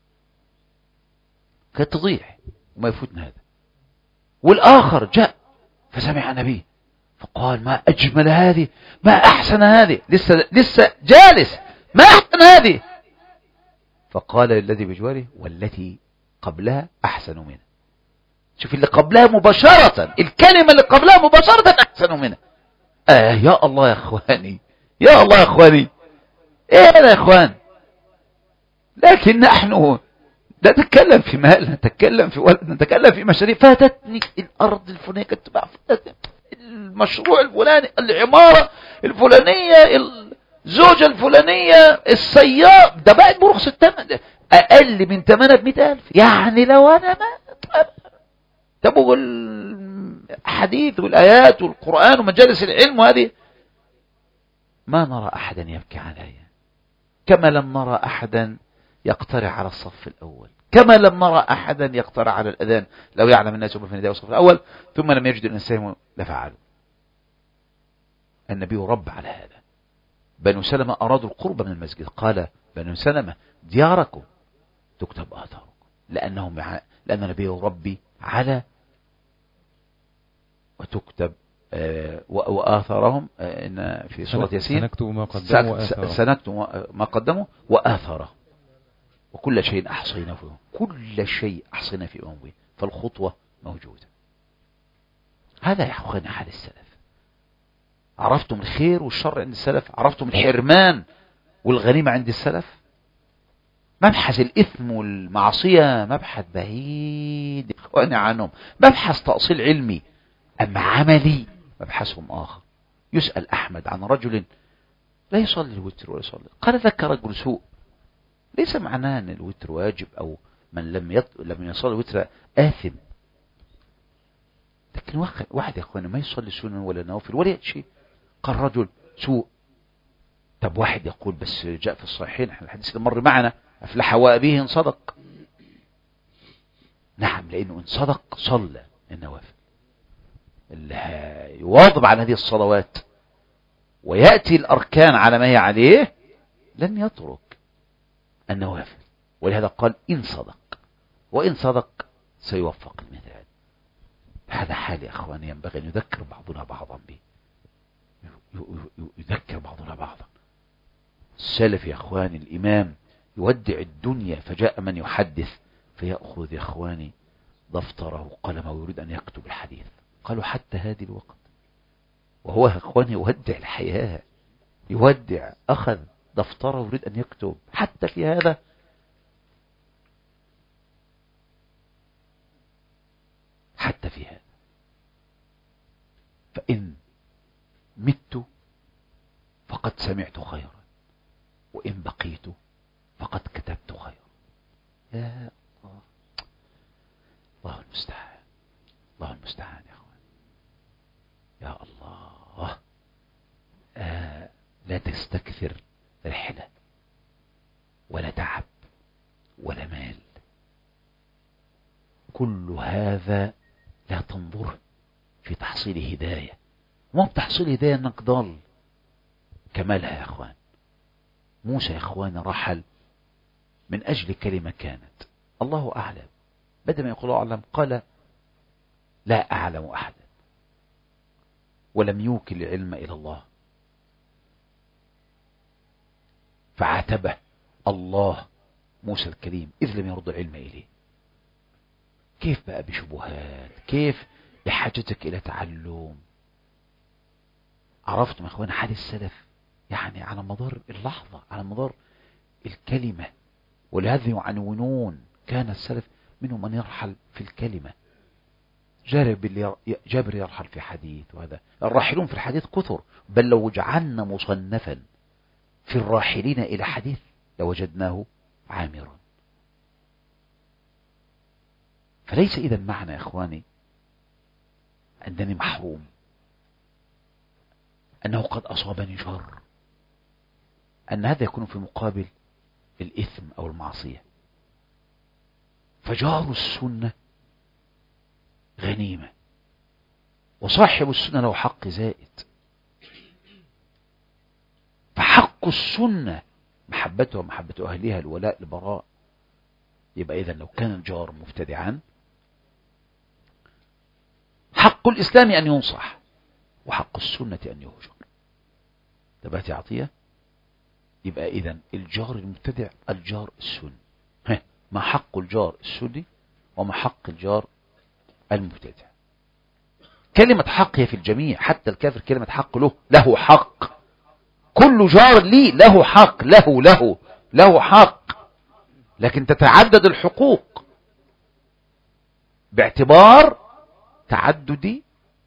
كانت تضيع وما يفوتنا هذا. والآخر جاء فسمع النبي فقال ما أجمل هذه، ما أحسن هذه، لسه جالس، ما أحسن هذه. فقال للذي بجواره والتي قبلها أحسن منها. شوف اللي قبلها مباشرة، الكلمة اللي قبلها مباشرة أحسن منها. يا الله يا أخواني، يا الله يا أخواني، إيه هذا يا أخوان؟ لكن نحن لا نتكلم في مال، نتكلم في ولد، نتكلم في مشاريع. فاتتني الأرض الفلانية كنت المشروع الفلاني، العمارة الفلانية، الزوجة الفلانية، السيارة ده بقت برخص الثمن، أقل من ثمنها ب100,000. يعني لو أنا ما تبغوا الحديث والآيات والقرآن ومجالس العلم وهذه، ما نرى أحدا يبكي عليها، كما لم نرى أحدا يقترع على الصف الأول، كما لم نرى أحدا يقترع على الأذان. لو يعلم الناس ما في النداء والصف الأول ثم لم يجد الإنسان لفعل. النبي رب على هذا. بنو سلمة أرادوا القرب من المسجد، قال بنو سلمة دياركم تكتب آثاركم، لأن النبي ربي على وتكتب وآثارهم. إن في سورة ياسين سنكتب ما قدموا وآثارهم وكل شيء أحصينا فيه، كل شيء أحصينا في أموه، فالخطوة موجودة. هذا يا أخواني حال السلف. عرفتم الخير والشر عند السلف، عرفتم الحرمان والغنيمة عند السلف. مبحث الإثم والمعصية مبحث بعيد إخواني عنهم، مبحث تأصيل علمي. أما عملي مبحثهم آخر. يسأل أحمد عن رجل لا يصلي الوتر ولا يصلي، قال ذاك رجل سوء. ليس معناه أن الوتر واجب أو من لم يصلي الوتر آثم، لكن واحد يا أخواني ما يصلي سنة ولا نوافل ولا شيء، قال رجل سوء. طب واحد يقول بس جاء في الصحيحين، احنا الحديث اللي مر معنا أفلح وأبيه إن صدق. نعم، لأنه إن صدق صلى النوافل، اللي يواظب على هذه الصلوات ويأتي الأركان على ما هي عليه لن يترك النوافل. ولهذا قال إن صدق، وإن صدق سيوفق المثال. هذا حال يا أخواني ينبغي أن يذكر بعضنا بعضا به، يذكر بعضنا بعضا. السلف يا أخواني الإمام يودع الدنيا، فجاء من يحدث فيأخذ يا أخواني دفتره قلمه ويريد أن يكتب الحديث. قالوا حتى هذه الوقت، وهو يا أخواني يودع الحياة، يودع، أخذ دفتره ويريد أن يكتب حتى في هذا. حتى في هذا. فإن مت فقد سمعت خيرا، وإن بقيت فقد كتبت خيرا. يا الله، الله المستعان، الله المستعان يا أخوان. يا الله، لا تستكثر رحلة ولا تعب ولا مال، كل هذا لا تنظر في تحصيل هداية. مو بتحصيل هداية انك ضل، كمالها يا اخوان. موسى يا اخوان رحل من اجل كلمة كانت، الله اعلم، بدل ما يقول اعلم قال لا اعلم احدا، ولم يوكل العلم الى الله، فعاتبه الله موسى الكريم إذ لم يرد العلم إليه. كيف بقى بشبهات، كيف بحاجتك إلى تعلم. عرفتم يا أخوانا حال السلف يعني على مدار اللحظة، على مدار الكلمة. ولهذا يعنونون كان السلف منهم من يرحل في الكلمة. جابر يرحل في حديث، وهذا الراحلون في الحديث كثر، بل لو جعلنا مصنفا في الراحلين إلى حديث لوجدناه عامرا. فليس إذا معنى يا إخواني أنني محروم أنه قد أصابني جار، أن هذا يكون في مقابل الإثم أو المعصية. فجار السنة غنيمة، وصاحب السنة له حق زائد. فحق السنة محبته ومحبة أهلها، الولاء البراء. يبقى إذن لو كان الجار مبتدعا، حق الإسلام أن ينصح، وحق السنة أن يهجر. تبعتي عطية. يبقى إذن الجار المبتدع الجار السني، ما حق الجار السني وما حق الجار المبتدع. كلمة حق هي في الجميع، حتى الكافر كلمة حق له حق. كل جار لي له حق، له حق، لكن تتعدد الحقوق باعتبار تعدد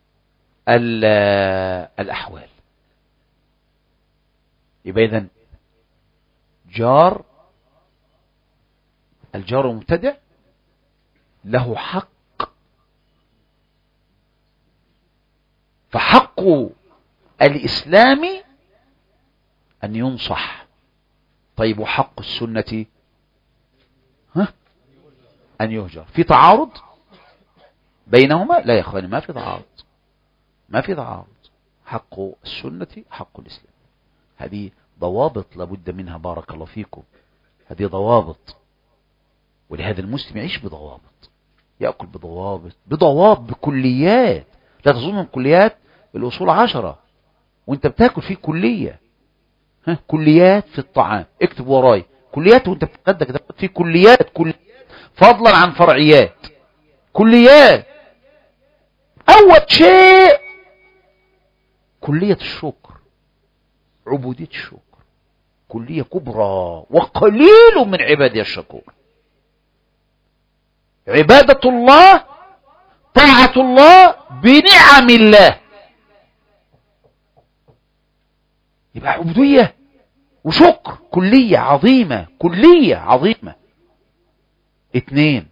الأحوال. يبقى إذن الجار المبتدع له حق، فحق الإسلام أن ينصح. طيب وحق السنة أن يهجر. في تعارض بينهما؟ لا يا أخواني، ما في تعارض. حق السنة حق الإسلام. هذه ضوابط لابد منها، بارك الله فيكم. هذه ضوابط، ولهذا المسلم يعيش بضوابط، يأكل بضوابط بكليات. لا تظن من كليات الأصول 10 وانت بتاكل فيه كلية. كليات في الطعام، اكتب وراي كليات وانت بتقدك في كليات فضلا عن فرعيات. كليات. أول شيء كلية الشكر، عبودية الشكر، كلية كبرى، وقليل من عبادي الشكور. عبادة الله، طاعة الله بنعم الله. يبقى عبودية وشكر، كلية عظيمة. 2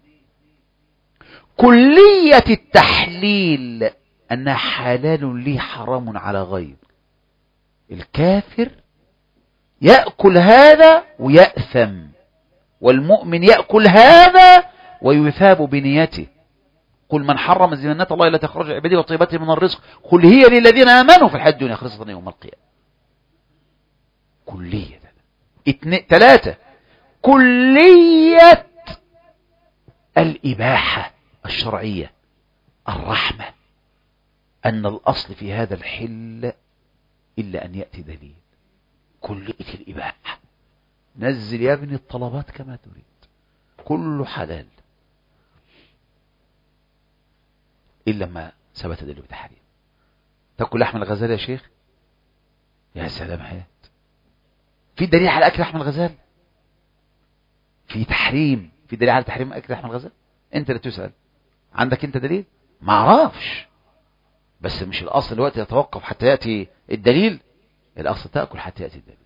كلية التحليل، أنها حلال لي حرام على غير. الكافر يأكل هذا ويأثم، والمؤمن يأكل هذا ويثاب بنيته. قل من حرم زينة الله التي أخرج عباده وطيبته من الرزق، قل هي للذين آمنوا في الحياة الدنيا خالصة يوم القيامة. كلية. 3 كلية الإباحة الشرعية، الرحمة، أن الأصل في هذا الحل إلا أن يأتي دليل. كلية الإباحة، نزل يا ابني الطلبات كما تريد، كله حلال إلا ما ثبت دليل بتحريم. تأكل لحم الغزال يا شيخ؟ يا سلام، حياة. في دليل على أكل لحم الغزال؟ في دليل على تحريم أكل لحم الغزال؟ أنت اللي تسأل. عندك أنت دليل؟ ما أعرفش، بس مش الأصل الوقت يتوقف حتى يأتي الدليل. الأصل تأكل حتى يأتي الدليل.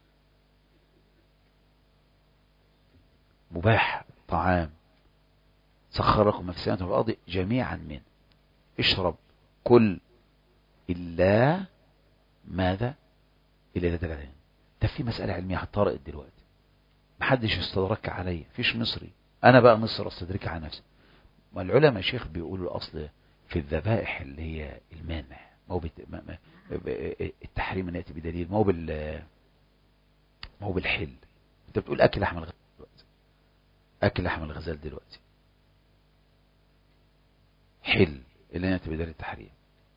مباح طعام سخر لكم ما في السماوات والأرض جميعا منه، اشرب كل إلا ماذا؟ إلا دلالين. ده في مسألة علمية هتطرق دلوقتي، محدش يستدرك عليا، فيش مصري، أنا بقى مصر استدرك على نفسي. والعلماء شيخ بيقولوا الأصل في الذبائح اللي هي المانع، ما هو التحريم يأتي بدليل، ما هو بالحل. انت بتقول أكل لحم الغزال دلوقتي، أكل لحم الغزال دلوقتي حل اللي يأتي بدليل التحريم.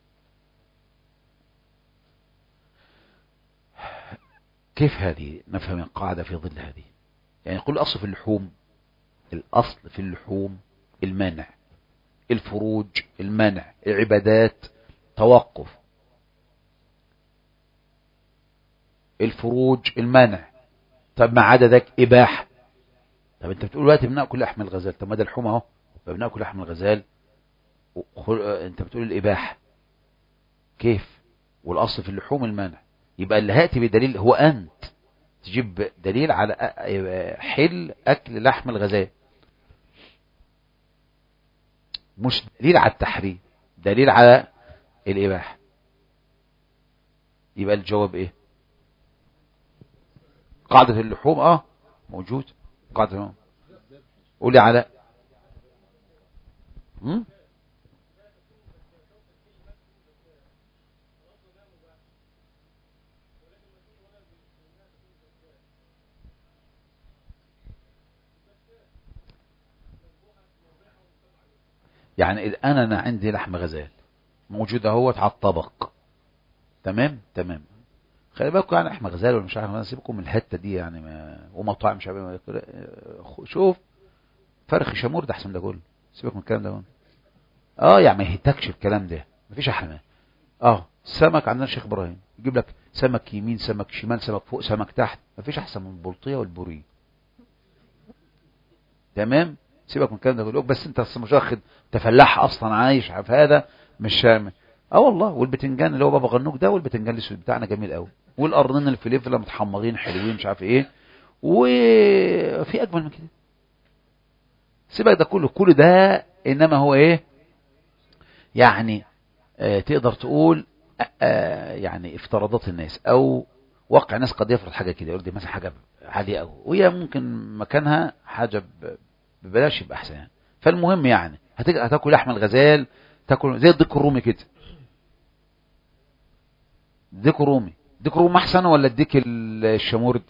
كيف هذه نفهم القاعدة في ظل هذه؟ يعني يقول الأصل في اللحوم المانع، الفروج المانع، العبادات توقف، الفروج المانع. طب ما عدا ذلك إباحة. طب انت بتقول دلوقتي بناكل لحم الغزال، طب ما ده اللحوم اهو، بناكل لحم الغزال، انت بتقول الإباحة. كيف؟ والأصل في اللحوم المانع. يبقى اللي هاتي بدليل هو أنت تجيب دليل على حل أكل لحم الغزال، مش دليل على التحريم، دليل على الإباحة. يبقى الجواب ايه؟ قاعدة اللحوم موجود. قاعدة اللحوم. قولي علاء. يعني الآن أنا عندي لحم غزال موجود اهوت على الطبق، تمام تمام. خلي بالكم يعني لحم غزال ولا مش عارف، انا سيبكم من الحته دي يعني، ومطاعم مش عارف. شوف فرخ شامور ده احسن ده كله، سيبك من الكلام ده. يعني ما يهتكش الكلام ده، مفيش احلى. سمك عندنا الشيخ ابراهيم يجيب لك سمك يمين سمك شمال سمك فوق سمك تحت، مفيش احسن من البلطيه والبوريه. تمام، سيبك من الكلام ده كله. بس انت مش واخد تفلاح اصلا عايش في هذا، مش شامل. والله. والبتنجان اللي هو بابا غنوج ده، والبتنجان الاسود بتاعنا جميل قوي، والقرنين الفلفله متحمرين حلوين مش عارف ايه، وفي اجمل من كده. سيبك ده كله ده، انما هو ايه يعني؟ تقدر تقول يعني افتراضات الناس، او واقع الناس قد يفرض حاجه كده، يقول دي مثلا حاجه عاليه قوي، وهي ممكن مكانها حاجه ببلاش يبقى احسن يعني. فالمهم يعني هتاكل لحم الغزال، تاكل زي الديك الرومي كده. ديك رومي احسن ولا الديك الشامورد؟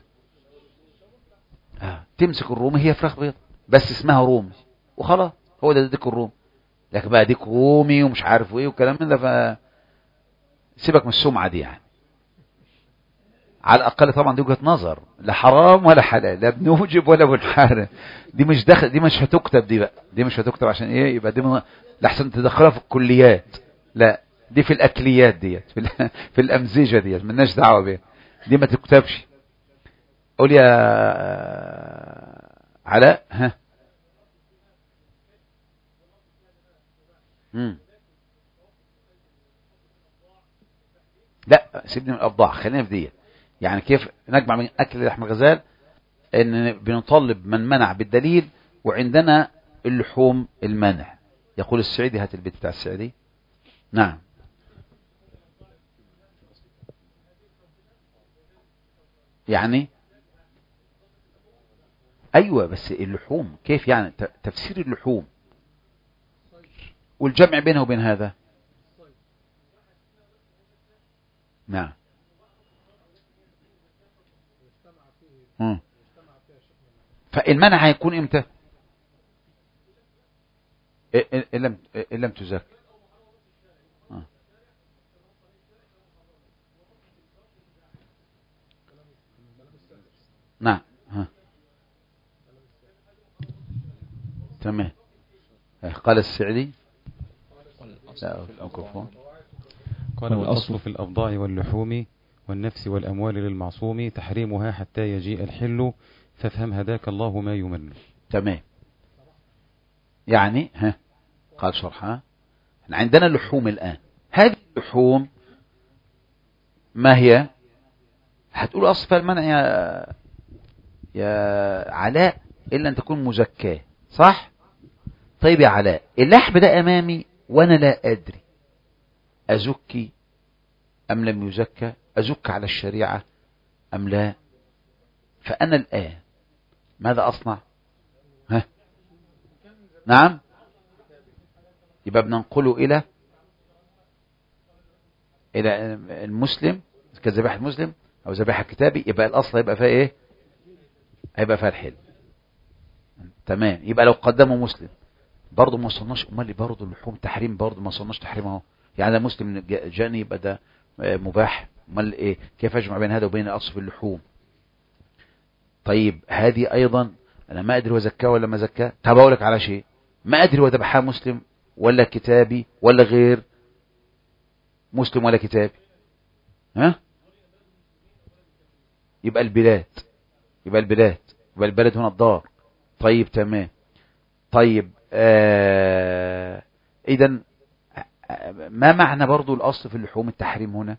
تمسك الرومي هي فراخ بيض بس اسمها رومي وخلاص، هو ده ديك الرومي. لكن بقى ديك رومي ومش عارف ايه وكلام من ده، سيبك من السمعه دي يعني. على الاقل طبعا دي وجهه نظر، لا حرام ولا حلال، لا بنوجب ولا بنحرم. دي مش داخل، دي مش هتكتب، دي بقى دي مش هتكتب عشان ايه؟ يبقى دي لحسن تدخلها في الكليات. لا، دي في الاكليات ديت، في الامزجه ديت، مالناش دعوه بيها، دي ما تكتبش. قول يا علاء. لا سيبني من الابضاع، خلينا في دي. يعني كيف نجمع من اكل لحم الغزال؟ ان بنطالب من منع بالدليل، وعندنا اللحوم المنع. يقول السعيدي، هات البيت بتاع السعيدي. نعم. يعني ايوه، بس اللحوم كيف يعني؟ تفسير اللحوم والجمع بينه وبين هذا. نعم. فالمنع هيكون امتى؟ ان لم تزكى. نعم. تمام. قال السعدي قال والأصل في الأبضاع واللحوم والنفس والأموال للمعصوم تحريمها حتى يجيء الحل، فافهم هداك الله ما يمل. تمام. يعني قال شرحها. عندنا اللحوم الآن، هذه اللحوم ما هي؟ هتقول أصل المنع يا علاء إلا أن تكون مزكاة، صح؟ طيب يا علاء، اللحم ده أمامي وأنا لا أدري أزكي أم لم يزكى، أزك على الشريعة أم لا. فأنا الآن ماذا أصنع؟ نعم. يبقى بننقله إلى المسلم كذبيحة المسلم أو ذبيحة كتابي. يبقى الأصل هيبقى فيها إيه؟ هيبقى فيها الحل. تمام. يبقى لو قدمه مسلم برضه ما وصلناش، امال برضه اللحوم تحريم، برضه ما وصلناش تحريم اهو. يعني ده مسلم جاني يبقى ده مباح، امال ايه؟ كيف اجمع بين هذا وبين الاصل في اللحوم؟ طيب هذه ايضا انا ما ادري هو زكاه ولا ما زكاه. طب اقول لك على شيء، ما ادري هو ذبحها مسلم ولا كتابي ولا غير مسلم ولا كتابي. يبقى البلاد، يبقى البلد هنا الدار. طيب تمام. طيب اذا ما معنى برضو الاصل في اللحوم التحريم هنا؟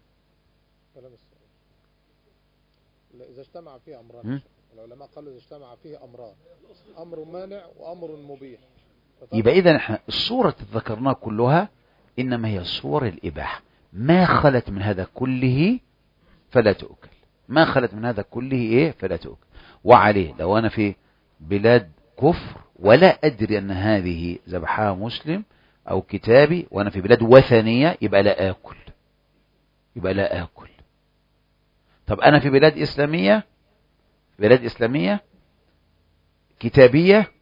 اذا اجتمع فيه امران، العلماء قالوا اذا اجتمع فيه امران، امر مانع وامر مبيح. يبقى اذا احنا الصورة ذكرناها كلها انما هي صور الاباحة، ما خلت من هذا كله فلا تؤكل. ما خلت من هذا كله إيه فلا تؤكل. وعليه لو أنا في بلاد كفر ولا أدري أن هذه ذبحها مسلم أو كتابي، وأنا في بلاد وثنية، يبقى لا آكل، يبقى لا آكل. طب أنا في بلاد إسلامية، بلاد إسلامية كتابية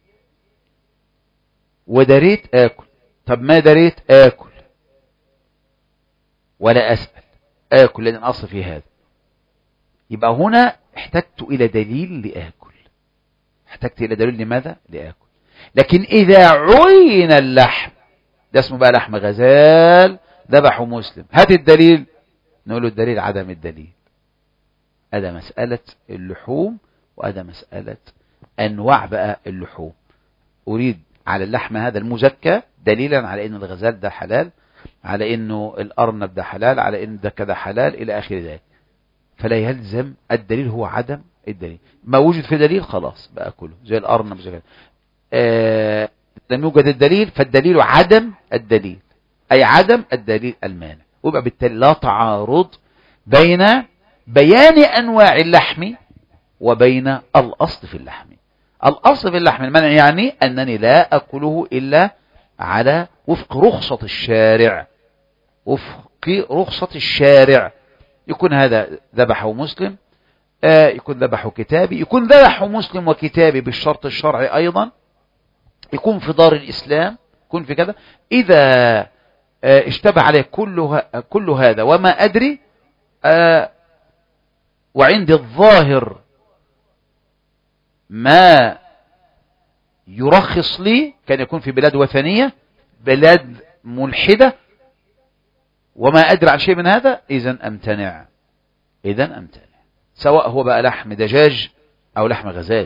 ودريت آكل. طب ما دريت آكل ولا أسأل، آكل لأن الأصل في هذا. يبقى هنا احتجت إلى دليل لآكل، احتجت إلى دليل لماذا؟ لآكل. لكن إذا عين اللحم، ده اسمه بقى لحم غزال ذبحه مسلم، هات الدليل، نقول له الدليل عدم الدليل. هذا مسألة اللحوم، وهذا مسألة أنواع بقى اللحوم. أريد على اللحم هذا المزكى دليلا على أن الغزال ده حلال، على أنه الأرنب ده حلال، على أن ده كده حلال إلى آخر ذلك. فلا يلزم الدليل هو عدم الدليل. ما وجد في دليل خلاص بأكله، زي الأرنب زي كده. لم يوجد الدليل فالدليل عدم الدليل، أي عدم الدليل المانع. ويبقى بالتالي لا تعارض بين بيان أنواع اللحم وبين الأصل في اللحم. الأصل في اللحم المنع، يعني أنني لا أكله إلا على وفق رخصة الشارع، وفق رخصة الشارع. يكون هذا ذبحه مسلم، يكون ذبحه كتابي، يكون ذبحه مسلم وكتابي بالشرط الشرعي أيضا، يكون في دار الإسلام، يكون في كذا. إذا اشتبه عليه كل هذا وما أدري، وعندي الظاهر ما يرخص لي، كان يكون في بلاد وثنية، بلاد ملحدة، وما أدري عن شيء من هذا، إذن أمتنع، إذن أمتنع، سواء هو بقى لحم دجاج أو لحم غزال.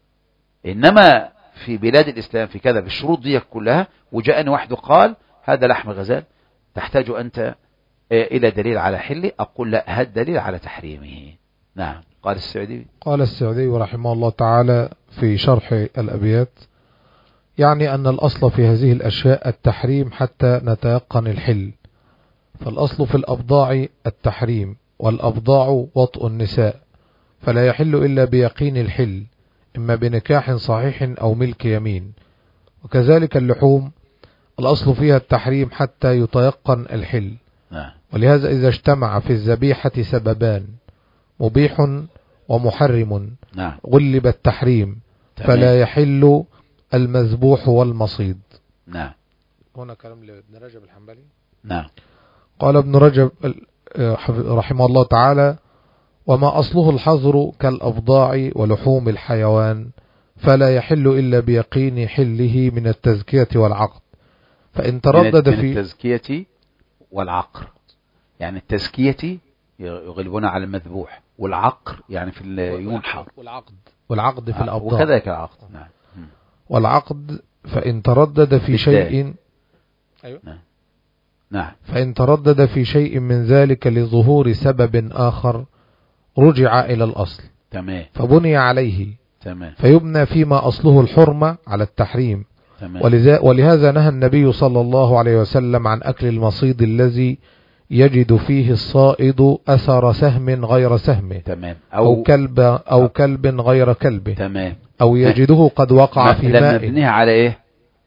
إنما في بلاد الإسلام في كذا بالشروط دي كلها، وجاءني واحد قال هذا لحم غزال، تحتاج أنت إلى دليل على حله، أقول لا، هذا دليل على تحريمه. نعم. قال السعدي، قال السعدي رحمه الله تعالى في شرح الأبيات: يعني أن الأصل في هذه الأشياء التحريم حتى نتيقن الحل، فالأصل في الأبضاع التحريم، والأبضاع وطء النساء، فلا يحل إلا بيقين الحل، إما بنكاح صحيح أو ملك يمين. وكذلك اللحوم الأصل فيها التحريم حتى يتيقن الحل. ولهذا إذا اجتمع في الذبيحة سببان، مبيح ومحرم، غلب التحريم، فلا يحل المذبوح والمصيد. نعم. هنا كلام لابن رجب الحنبلي. نعم. قال ابن رجب رحمه الله تعالى: وما أصله الحظر كالأبضاع ولحوم الحيوان، فلا يحل إلا بيقين حله من التزكية والعقد. فإن تردد في التزكية والعقر، يعني التزكية يغلبون على المذبوح، والعقر يعني في ينحر، والعقد في الأبضاع، وكذلك العقد. نعم. والعقد فإن تردد في شيء، أيوة. نعم. فإن تردد في شيء من ذلك لظهور سبب آخر رجع إلى الأصل. تمام. فبني عليه. تمام. فيبنى فيما أصله الحرمة على التحريم. تمام. ولهذا نهى النبي صلى الله عليه وسلم عن أكل المصيد الذي يجد فيه الصائد أثر سهم غير سهمه. تمام. أو كلب غير كلبه. تمام. أو يجده قد وقع في ماء. لما نبنيها على إيه؟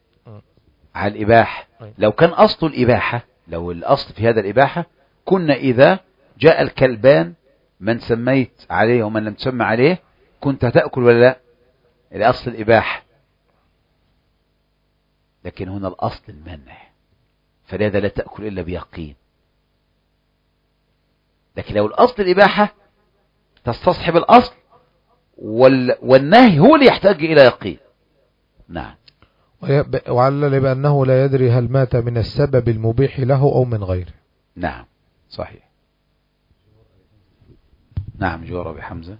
على الإباحة. لو كان أصل الإباحة، لو الأصل في هذا الإباحة، كنا إذا جاء الكلبان من سميت عليه ومن لم تسمى عليه، كنت تأكل ولا لا؟ الأصل الإباحة. لكن هنا الأصل المنع، فلذا لا تأكل إلا بيقين. لكن لو الأصل الإباحة تستصحب الأصل، والنهي هو اللي يحتاج إلى يقين. نعم. وعلل بأنه لا يدري هل مات من السبب المبيح له أو من غيره. نعم صحيح. نعم. جوار أبي حمزة.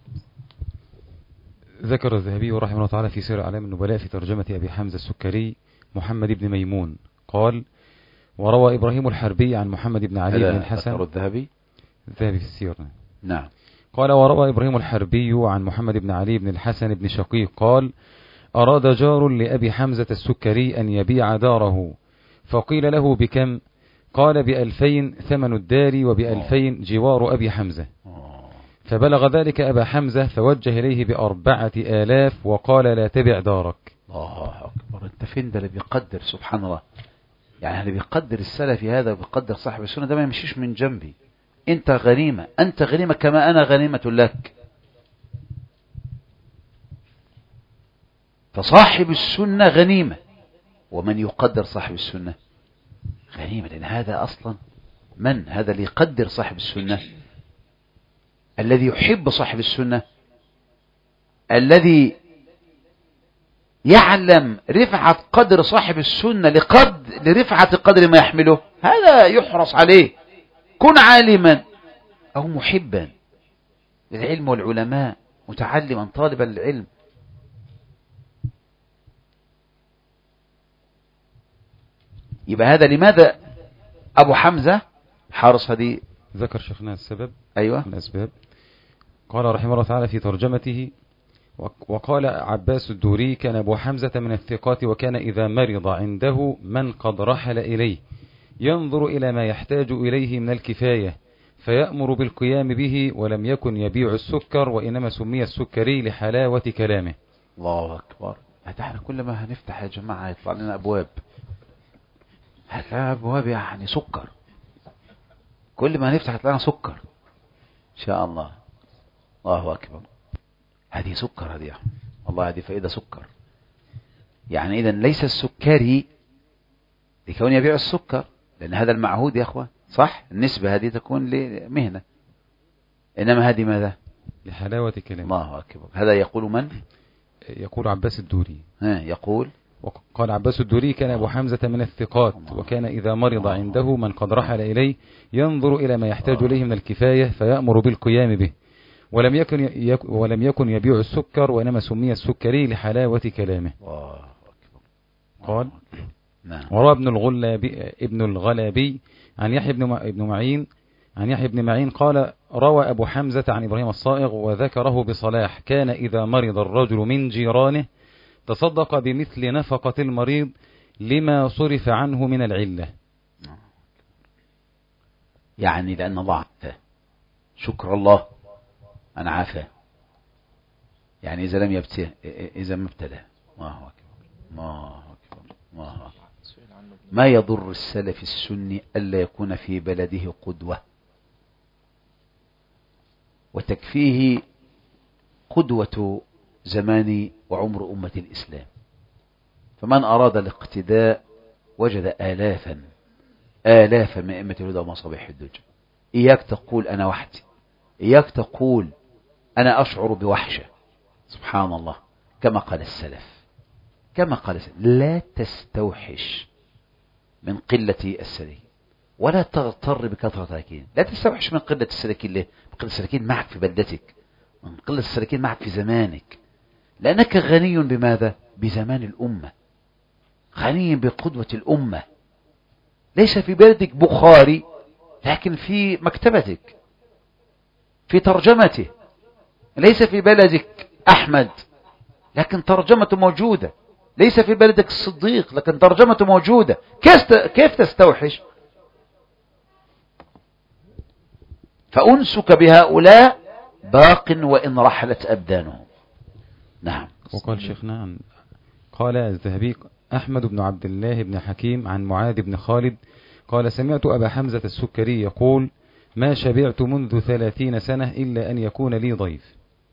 ذكر الذهبي رحمه الله تعالى في سير أعلام النبلاء في ترجمة أبي حمزة السكري محمد بن ميمون قال: وروى إبراهيم الحربي عن محمد بن علي بن الحسن. ذكر الذهبي في السير. نعم. قال: وروى إبراهيم الحربي عن محمد بن علي بن الحسن بن شقيق قال: أراد جار لأبي حمزة السكري أن يبيع داره، فقيل له: بكم؟ قال: ب2000 ثمن الدار، وب2000 جوار أبي حمزة. فبلغ ذلك أبا حمزة فوجه إليه ب4,000 وقال لا تبع دارك. الله أكبر. انت فين ده اللي بيقدر؟ سبحان الله. يعني اللي بيقدر السلفي هذا وبيقدر صاحب السنة ده ما يمشيش من جنبي. انت غنيمة، انت غنيمة كما انا غنيمة لك. فصاحب السنة غنيمة، ومن يقدر صاحب السنة غنيمة، لأن هذا أصلا من هذا اللي يقدر صاحب السنة؟ الذي يحب صاحب السنة، الذي يعلم رفعة قدر صاحب السنة لرفعة قدر ما يحمله، هذا يحرص عليه. كن عالما أو محبا للعلم والعلماء، متعلما طالبا للعلم. يبقى هذا لماذا أبو حمزة حارس هذه؟ ذكر شيخنا السبب. أيوة الأسباب. قال رحمه الله تعالى في ترجمته: وقال عباس الدوري: كان أبو حمزة من الثقات، وكان إذا مرض عنده من قد رحل إليه ينظر إلى ما يحتاج إليه من الكفاية فيأمر بالقيام به، ولم يكن يبيع السكر، وإنما سمي السكري لحلاوة كلامه. الله أكبر. احنا كل ما هنفتح يا جماعة يطلع لنا أبواب، هتلاقي أبواب يعني سكر، كل ما هنفتح يطلع لنا سكر إن شاء الله. الله أكبر. هذه سكر، هذه الله، هذه فائدة سكر. يعني إذن ليس السكري لكون يبيع السكر، لأن هذا المعهود يا أخوة، صح؟ النسبة هذه تكون لمهنة، إنما هذه ماذا؟ لحلاوة كلامه. الله أكبر. هذا يقول من؟ يقول عباس الدوري. يقول وقال عباس الدوري: كان أبو حمزة من الثقات، وكان إذا مرض عنده من قد رحل إليه ينظر إلى ما يحتاج إليه من الكفاية فيأمر بالقيام به، ولم يكن يبيع السكر، وإنما سمي السكري لحلاوة كلامه. قال: وروى ابن الغلابي عن يحيى بن معين قال: روى أبو حمزة عن إبراهيم الصائغ وذكره بصلاح: كان إذا مرض الرجل من جيرانه تصدق بمثل نفقة المريض لما صرف عنه من العلة. يعني لأن الله عافاه، شكر الله أنا عافاه. يعني إذا لم يبتله، إذا ما ابتلاه. الله أكبر. الله أكبر. الله أكبر. ما يضر السلف السني ألا يكون في بلده قدوة، وتكفيه قدوة زمان وعمر أمة الإسلام. فمن أراد الاقتداء وجد آلافا من أئمة الهدى ومصابيح الدجى. إياك تقول أنا وحدي، إياك تقول أنا أشعر بوحشة. سبحان الله. كما قال السلف، لا تستوحش من قلة السلكين، ولا تغتر بكثرة السلكين. لا تستوحش من قلة السلكين. ليه؟ من قلة السلكين معك في بلدتك، من قلة السلكين معك في زمانك، لأنك غني بماذا؟ بزمان الأمة، غني بقدوة الأمة. ليس في بلدك بخاري، لكن في مكتبتك، في ترجمته. ليس في بلدك أحمد، لكن ترجمته موجودة. ليس في بلدك الصديق، لكن ترجمته موجودة. كيف تستوحش؟ فأنسك بهؤلاء باق وإن رحلت أبدانهم. نعم. وقال شيخنا قال الذهبي: أحمد بن عبد الله بن حكيم عن معاذ بن خالد قال: سمعت أبا حمزة السكري يقول: ما شبعت منذ 30 سنة إلا أن يكون لي ضيف.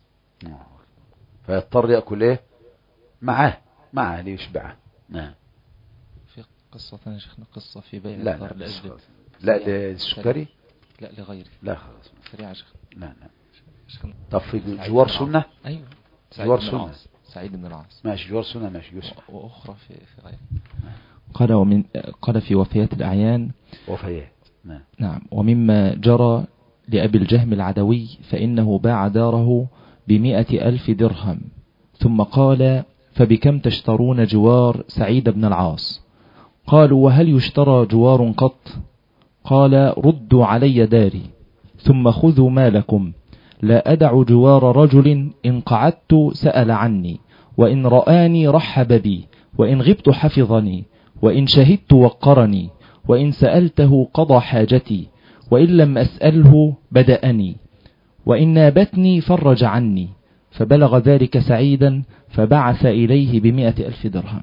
فيضطر يأكل إيه؟ معه ليشبعه. نعم. في قصة ثانية شيخنا، قصة في بيع لا للسكري، لا لغيره، لا خلاص سريعة شيخنا. نعم. طب في جوار سنة؟ أيوة. جوار سنة. سعيد بن العاص. ماشي، جوار سنة ماشي. يوسف. وأخرى في غيره. قال في وفيات الأعيان. وفيات. نعم. ومما جرى لأبي الجهم العدوي فإنه باع داره ب100,000 درهم، ثم قال: فبكم تشترون جوار سعيد بن العاص؟ قالوا: وهل يشترى جوار قط؟ قال: ردوا علي داري ثم خذوا مالكم، لا أدع جوار رجل إن قعدت سأل عني، وإن رآني رحب بي، وإن غبت حفظني، وإن شهدت وقرني، وإن سألته قضى حاجتي، وإن لم أسأله بدأني، وإن نابتني فرج عني. فبلغ ذلك سعيدا فبعث إليه ب100,000 درهم.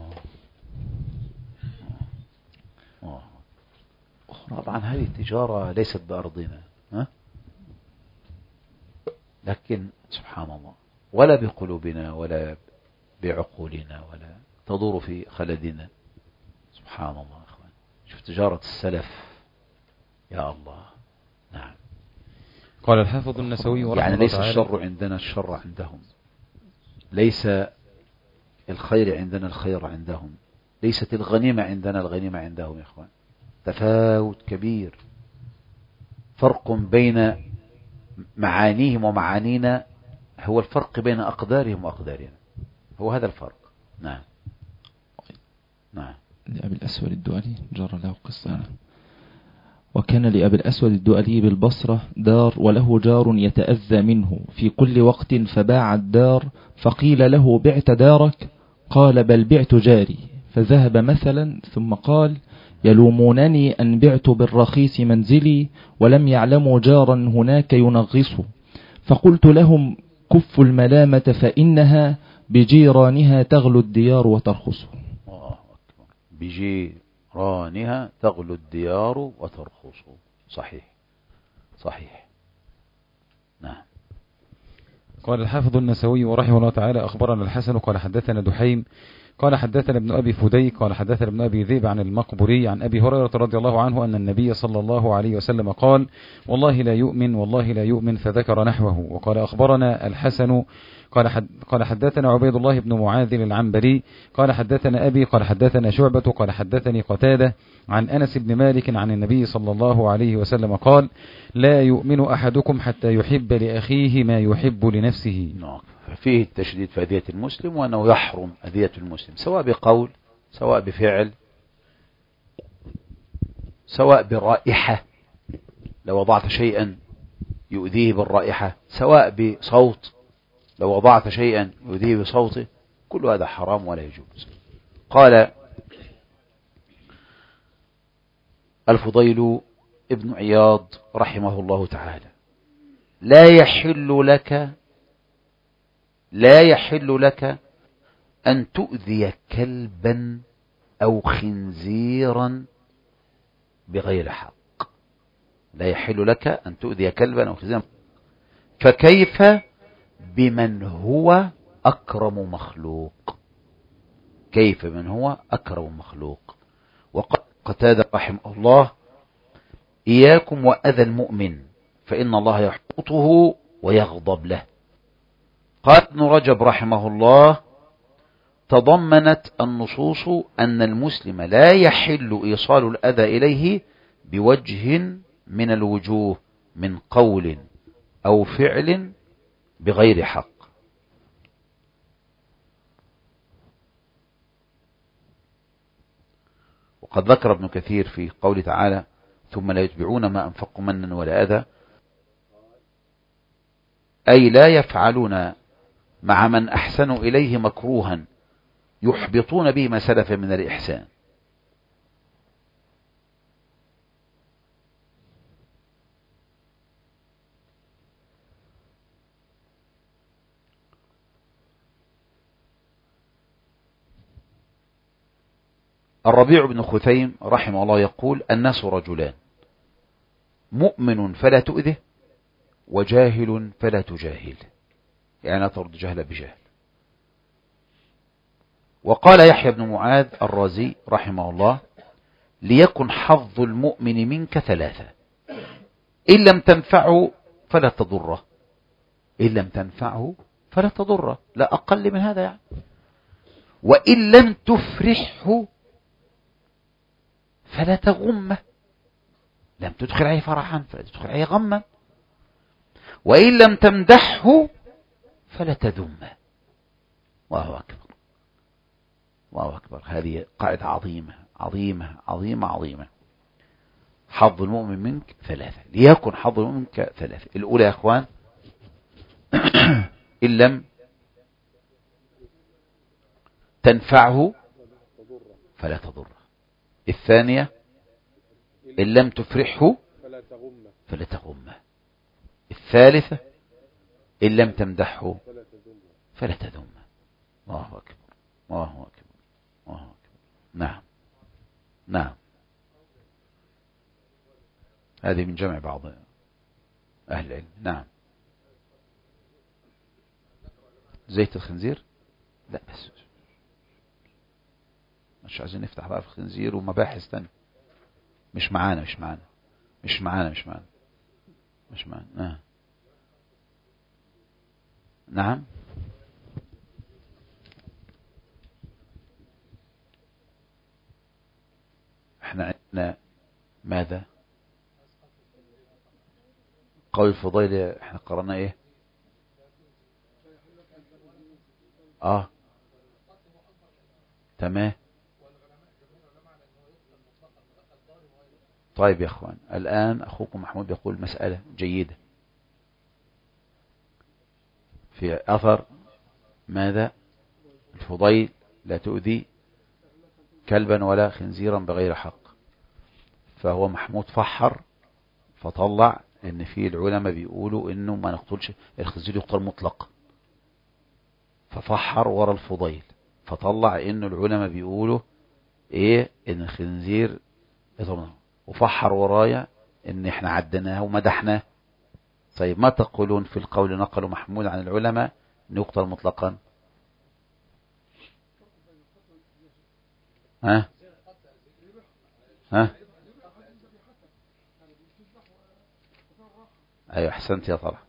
طبعا هذه التجارة ليست بأرضنا، لكن سبحان الله ولا بقلوبنا ولا بعقولنا ولا تدور في خلدنا. سبحان الله يا أخوان، شوف تجارة السلف يا الله. نعم. قال الحافظ النسوي رحمه يعني الله ليس تعالى الشر عندنا الشر عندهم، ليس الخير عندنا الخير عندهم، ليست الغنيمة عندنا الغنيمة عندهم يا أخوان. تفاوت كبير، فرق بين معانيهم ومعانينا، هو الفرق بين أقدارهم وأقدارنا، هو هذا الفرق. نعم. نعم. لأبي الأسود الدؤلي جرى له قصة. وكان لأبي الأسود الدؤلي بالبصرة دار، وله جار يتأذى منه في كل وقت، فباع الدار، فقيل له بعت دارك؟ قال بل بعت جاري. فذهب مثلا ثم قال يلومونني أن بعت بالرخيص منزلي، ولم يعلموا جارا هناك ينغصه. فقلت لهم كفوا الملامة، فإنها بجيرانها تغلو الديار وترخص. بجيرانها تغلو الديار وترخص. صحيح صحيح. نعم. قال الحافظ النسوي رحمه الله تعالى أخبرنا الحسن قال حدثنا دحيم قال حدثنا ابن أبي فديك قال حدثنا ابن أبي ذئب عن المقبري عن أبي هريرة رضي الله عنه أن النبي صلى الله عليه وسلم قال والله لا يؤمن والله لا يؤمن، فذكر نحوه. وقال أخبرنا الحسن قال حدثنا عبيد الله بن معاذ العنبري قال حدثنا أبي قال حدثنا شعبة قال حدثني قتادة عن أنس بن مالك عن النبي صلى الله عليه وسلم قال لا يؤمن أحدكم حتى يحب لأخيه ما يحب لنفسه. فيه التشديد في أذية المسلم، وأنه يحرم أذية المسلم سواء بقول سواء بفعل سواء بالرائحة، لو وضعت شيئا يؤذيه بالرائحة، سواء بصوت لو وضعت شيئا يؤذيه بصوته، كل هذا حرام ولا يجوز. قال الفضيل ابن عياض رحمه الله تعالى لا يحل لك أن تؤذي كلبا أو خنزيرا بغير حق. لا يحل لك أن تؤذي كلبا أو خنزيرا، فكيف بمن هو أكرم مخلوق؟ كيف من هو أكرم مخلوق؟ وقال قتادة رحمه الله إياكم وأذى المؤمن فإن الله يحبطه ويغضب له. قال ابن رجب رحمه الله تضمنت النصوص أن المسلم لا يحل إيصال الأذى إليه بوجه من الوجوه من قول أو فعل بغير حق. وقد ذكر ابن كثير في قوله تعالى ثم لا يتبعون ما أنفقوا منا ولا أذى، أي لا يفعلون مع من أحسنوا إليه مكروها يحبطون به ما سلف من الإحسان. الربيع بن خثيم رحمه الله يقول الناس رجلان، مؤمن فلا تؤذه وجاهل فلا تجاهل، يعني لا ترد جهل بجهل. وقال يحيى بن معاذ الرازي رحمه الله ليكن حظ المؤمن منك ثلاثة، إن لم تنفعه فلا تضره، إن لم تنفعه فلا تضره، لا أقل من هذا يعني. وإن لم تفرحه فلا تغمه، لم تدخل عليه فرحا فلا تدخل عليه غما. وإن لم تمدحه فلا تذمه. الله أكبر الله أكبر. هذه قاعدة عظيمة عظيمة عظيمة عظيمة. حظ المؤمن منك ثلاثة، ليكن حظ المؤمن منك ثلاثة. الأولى يا أخوان إن لم تنفعه فلا تضره. الثانية إن لم تفرحه فلا تغمه. الثالثة إن لم تمدحه فلا تذم. الله أكبر الله أكبر الله أكبر. نعم نعم. هذه من جمع بعض أهل العلم. نعم. زيت الخنزير لا بس مش عايزين نفتح بقى في الخنزير ومباحث تانية. مش معانا مش معانا مش معانا مش معانا مش معانا. نعم. احنا عندنا ماذا قول الفضيل احنا قرأنا ايه تمام. طيب يا اخوان الآن اخوكم محمود يقول مسألة جيدة في اثر ماذا الفضيل لا تؤذي كلبا ولا خنزيرا بغير حق. فهو محمود فحر فطلع ان في العلماء بيقولوا انه ما نقتلش الخنزير يقتل مطلقا. ففحر ورا الفضيل فطلع انه العلماء بيقولوا ايه ان الخنزير وفحر ورايا ان احنا عدناه ومدحناه. طيب ما تقولون في القول نقل محمود عن العلماء ان يقتل مطلقا؟ ها ايوه احسنت يا طلعت.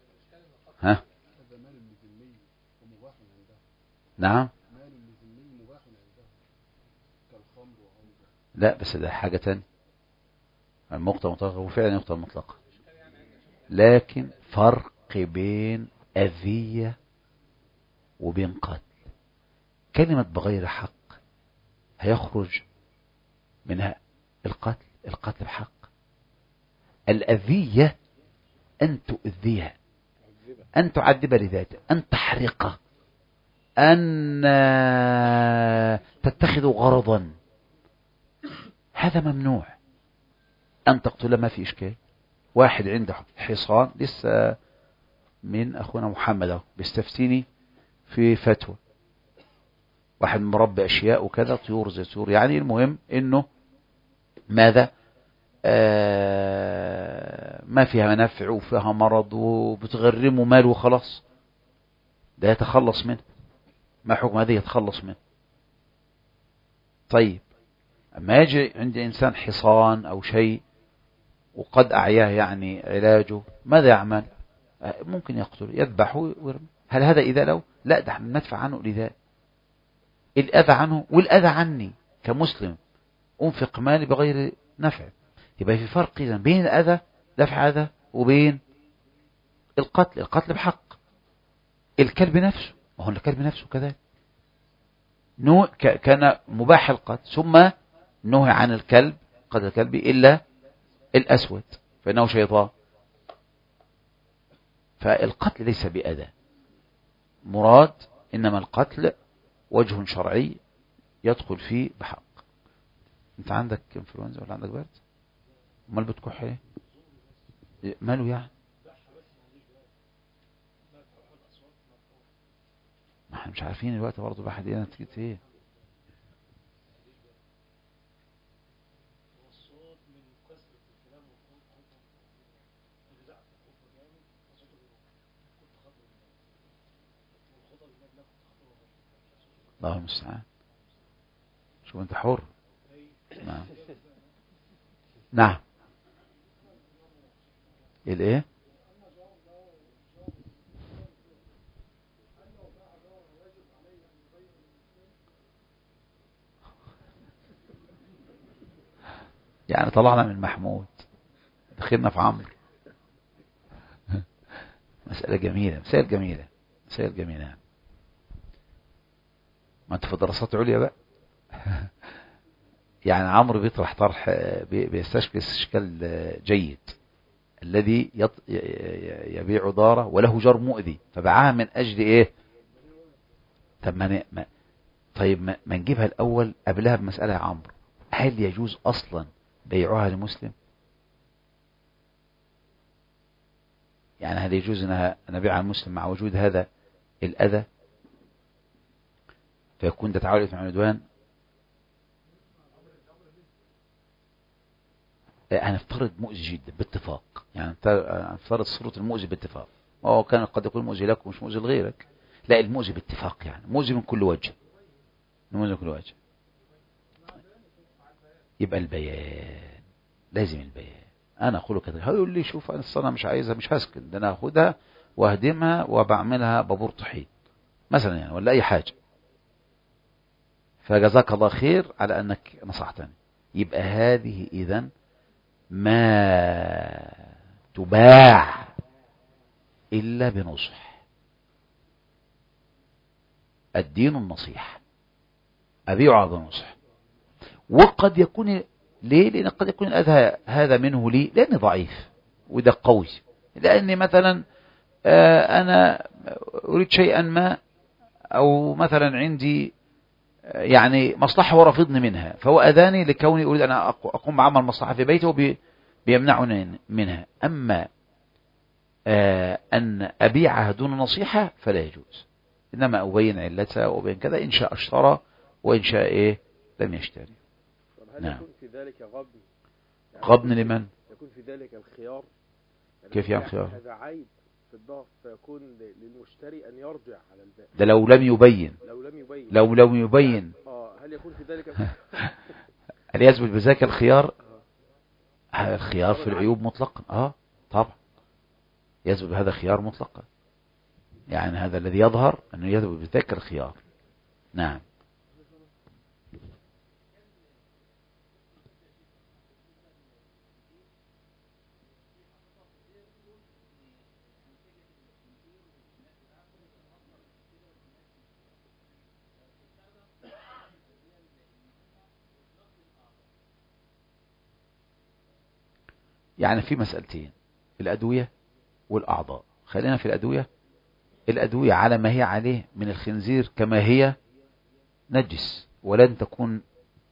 نعم. لا بس ده حاجة تانية. المقتل مطلقا هو فعلا يقتل مطلقا لكن فرق بين أذية وبين قتل. كلمة بغير حق هيخرج منها القتل بحق. الأذية أن تؤذيها أن تعذب لذاته أن تحرقه أن تتخذ غرضا هذا ممنوع. أن تقتل ما في إشكال. واحد عنده حصان لسه من أخونا محمد بيستفتيني في فتوى واحد مربي أشياء وكذا طيور زي طيور يعني المهم إنه ماذا ما فيها منافع وفيها مرض وبتغرمه مال وخلاص ده يتخلص منه. ما حكم هذا يتخلص منه؟ طيب أما يجي عند إنسان حصان أو شيء وقد أعياه يعني علاجه ماذا يعمل؟ ممكن يقتل يذبحه ويرمي. هل هذا إذا لو لا ده ندفع عنه الإذاء الأذى عنه والأذى عني كمسلم أنفق مالي بغير نفع. يبقى في فرق إذن بين الأذى دفع أذى وبين القتل بحق. الكلب نفسه وهو الكلب نفسه كذلك كان مباح القتل ثم نهي عن الكلب قتل الكلب إلا الأسود فإنه شيطان. فالقتل ليس بأذى مراد إنما القتل وجه شرعي يدخل فيه بحق. انت عندك انفلونزا ولا عندك برد؟ امال بتكح ايه؟ ماله يعني؟ ما احنا مش عارفين الوقت برضه بحد ايه نتيجة ايه. الله المستعان. شوف انت حر. نعم نعم. الايه؟ يعني طلعنا من محمود دخلنا في عمرو. مسألة جميلة مسائل جميلة مسائل جميلة. ما انت في دراسات عليا بقى. يعني عمرو بيطرح طرح بيستشكل استشكال جيد. الذي يبيع داره وله جار مؤذي فباعها من أجل إيه؟ طيب ما نجيبها الأول قبلها بمسألة يا عمرو. هل يجوز أصلا بيعها لمسلم؟ يعني هل يجوز أن نبيع على المسلم مع وجود هذا الأذى فيكون ده تعاون الإثم والعدوان؟ هنفترض مؤذي جدا باتفاق، يعني هنفترض صورة المؤذي باتفاق. هو كان قد يكون مؤذي لك ومش مؤذي لغيرك، لا المؤذي باتفاق، يعني مؤذي من كل وجه، مؤذي من كل وجه. يبقى البيان، لازم البيان. انا اقول كده، هيقول لي شوف انا الصنعة مش عايزها، مش هسكن، ده انا هاخدها واهدمها وبعملها بابور طحين مثلا يعني، ولا اي حاجة، فجزاك الله خير على انك نصحتني. يبقى هذه اذن ما تباع إلا بنصح. الدين النصيحة، أبيعها بنصح. وقد يكون ليه؟ لأن قد يكون الأذى هذا منه لي لأني ضعيف وده قوي، لأني مثلا أنا أريد شيئا ما، أو مثلا عندي يعني مصلحة ورافضني منها، فهو أذاني لكوني أريد أن أقوم بعمل مصلحة في بيته وبيمنعني منها. أما أن أبيعها دون نصيحة فلا يجوز، إنما أبين علتها وأبين كذا، إن شاء اشترى وإن شاء إيه لم يشتري. هل نعم. يكون في ذلك غبن؟ يعني غبن لمن؟ يكون في ذلك الخيار؟ يعني كيف يعني خيار؟ هذا عيب في الضغط، فيكون للمشتري أن يرجع على البائع. ده لو لم يبين، لو لم يبين هل يكون في ذلك هل يثبت بذاك الخيار؟ هذا الخيار في العيوب مطلقا، طبعا يثبت بهذا خيار مطلقا، يعني هذا الذي يظهر أنه يثبت بذاك الخيار. نعم. يعني في مسألتين، الأدوية والأعضاء. خلينا في الأدوية. الأدوية على ما هي عليه من الخنزير كما هي نجس، ولن تكون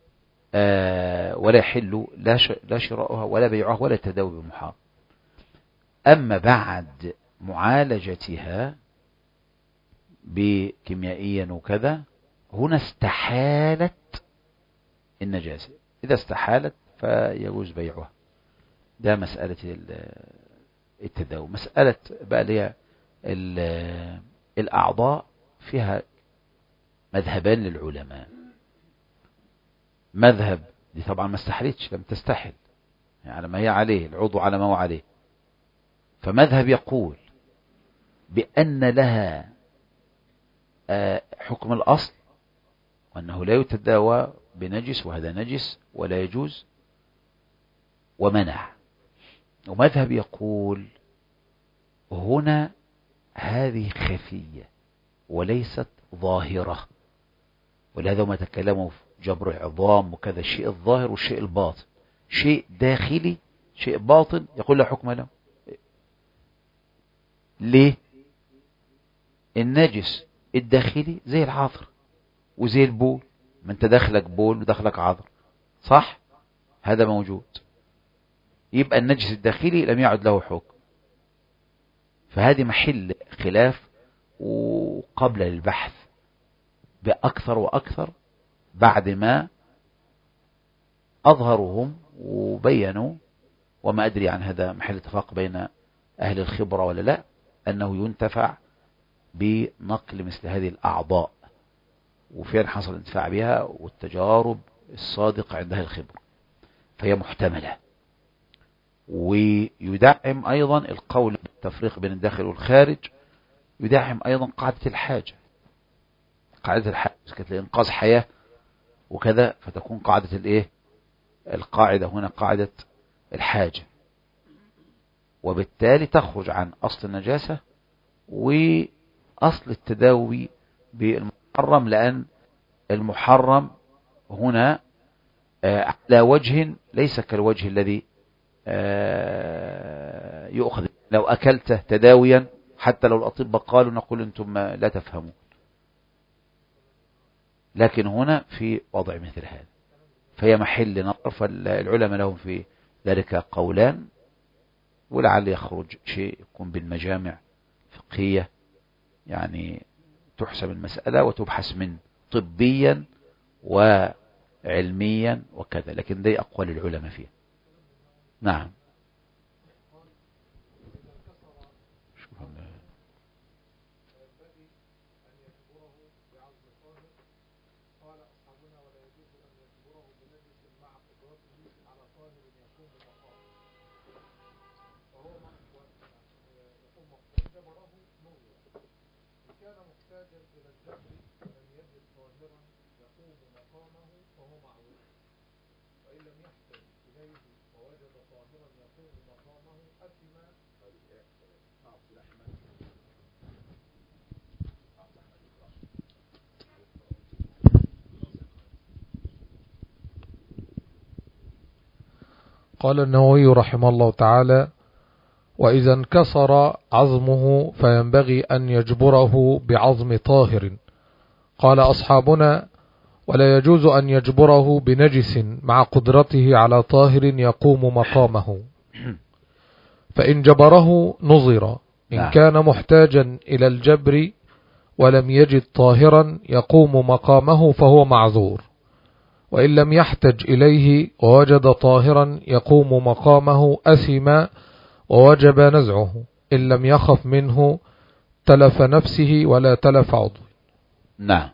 ولا يحل لا شراؤها ولا بيعها ولا تداوي بمحرم. أما بعد معالجتها بكيميائيا وكذا، هنا استحالت النجاسة. إذا استحالت فيجوز بيعها. ده مسألة التداوي. مسألة بقى ليها الأعضاء فيها مذهبان للعلماء. مذهب دي طبعا ما استحلتش، لم تستحل، يعني على ما هي عليه، العضو على ما هو عليه. فمذهب يقول بأن لها حكم الأصل، وأنه لا يتداوى بنجس، وهذا نجس ولا يجوز، ومنع. ومذهب يقول هنا هذه خفية وليست ظاهرة، ولهذا ما تكلموا في جبر العظام وكذا، الشيء الظاهر والشيء الباطن، شيء داخلي شيء باطن يقول لا حكم له. ليه؟ النجس الداخلي زي العذر وزي البول، ما انت داخلك بول وداخلك عذر، صح؟ هذا موجود. يبقى النجس الداخلي لم يعد له حكم. فهذه محل خلاف، وقبل البحث بأكثر وأكثر بعد ما أظهرهم وبينوا، وما أدري عن هذا محل اتفاق بين أهل الخبرة ولا لا، أنه ينتفع بنقل مثل هذه الأعضاء، وفعلا حصل انتفاع بها والتجارب الصادقة عند أهل الخبرة، فهي محتملة. ويدعم أيضا القول بالتفريق بين الداخل والخارج، يدعم أيضا قاعدة الحاجة. قاعدة الحاجة كانت لإنقاذ حياة وكذا، فتكون قاعدة الإيه؟ القاعدة هنا قاعدة الحاجة، وبالتالي تخرج عن أصل النجاسة وأصل التداوي بالمحرم، لأن المحرم هنا على وجه ليس كالوجه الذي يؤخذ. لو أكلته تداويا حتى لو الأطباء قالوا نقول أنتم لا تفهمون، لكن هنا في وضع مثل هذا فهي محل نظر. فالعلماء لهم في ذلك قولان، ولعل يخرج شيء يكون بالمجامع فقهية يعني تحسب المسألة وتبحث من طبيا وعلميا وكذا، لكن دي أقوال العلماء فيه. نعم. قال النووي رحمه الله تعالى: وإذا انكسر عظمه فينبغي أن يجبره بعظم طاهر. قال أصحابنا: ولا يجوز أن يجبره بنجس مع قدرته على طاهر يقوم مقامه، فإن جبره نظر، إن كان محتاجا إلى الجبر ولم يجد طاهرا يقوم مقامه فهو معذور، وإن لم يحتج إليه ووجد طاهرا يقوم مقامه أثم ووجب نزعه، إن لم يخف منه تلف نفسه ولا تلف عضو. نعم.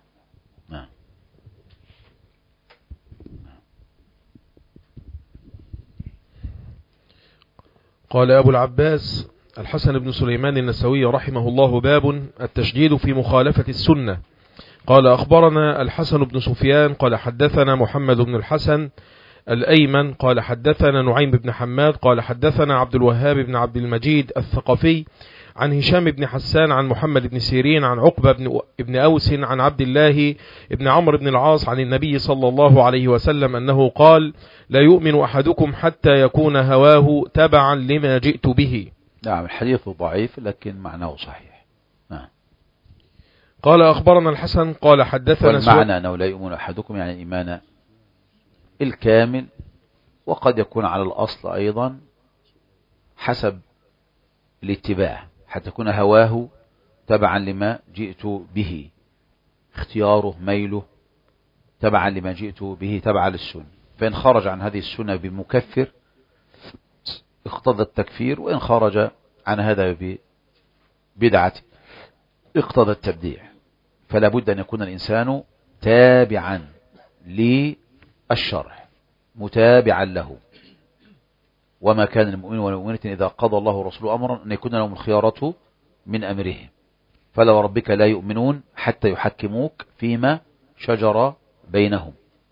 قال أبو العباس الحسن بن سليمان النسوي رحمه الله: باب التشديد في مخالفة السنة. قال أخبرنا الحسن بن سفيان قال حدثنا محمد بن الحسن الأيمن قال حدثنا نعيم بن حماد قال حدثنا عبد الوهاب بن عبد المجيد الثقفي عن هشام بن حسان عن محمد بن سيرين عن عقبة بن أوس عن عبد الله بن عمرو بن العاص عن النبي صلى الله عليه وسلم أنه قال: لا يؤمن أحدكم حتى يكون هواه تبعا لما جئت به. نعم، الحديث ضعيف لكن معناه صحيح. نعم. قال أخبرنا الحسن قال حدثنا والمعنى أنه لا يؤمن أحدكم يعني الإيمان الكامل، وقد يكون على الأصل أيضا حسب الاتباع، حتى يكون هواه تبعا لما جئت به، اختياره ميله تبعا لما جئت به تبعا للسنة، فإن خرج عن هذه السنة بمكفر اقتضى التكفير، وإن خرج عن هذا ببدعة اقتضى التبديع. فلا بد أن يكون الإنسان تابعا للشرع متابعا له، وما كان المؤمن والمؤمنة إذا قضى الله ورسوله أمرا أن يكون لهم الخيارة من أمرهم، فلا وربك لا يؤمنون حتى يحكموك فيما شجر بينهم،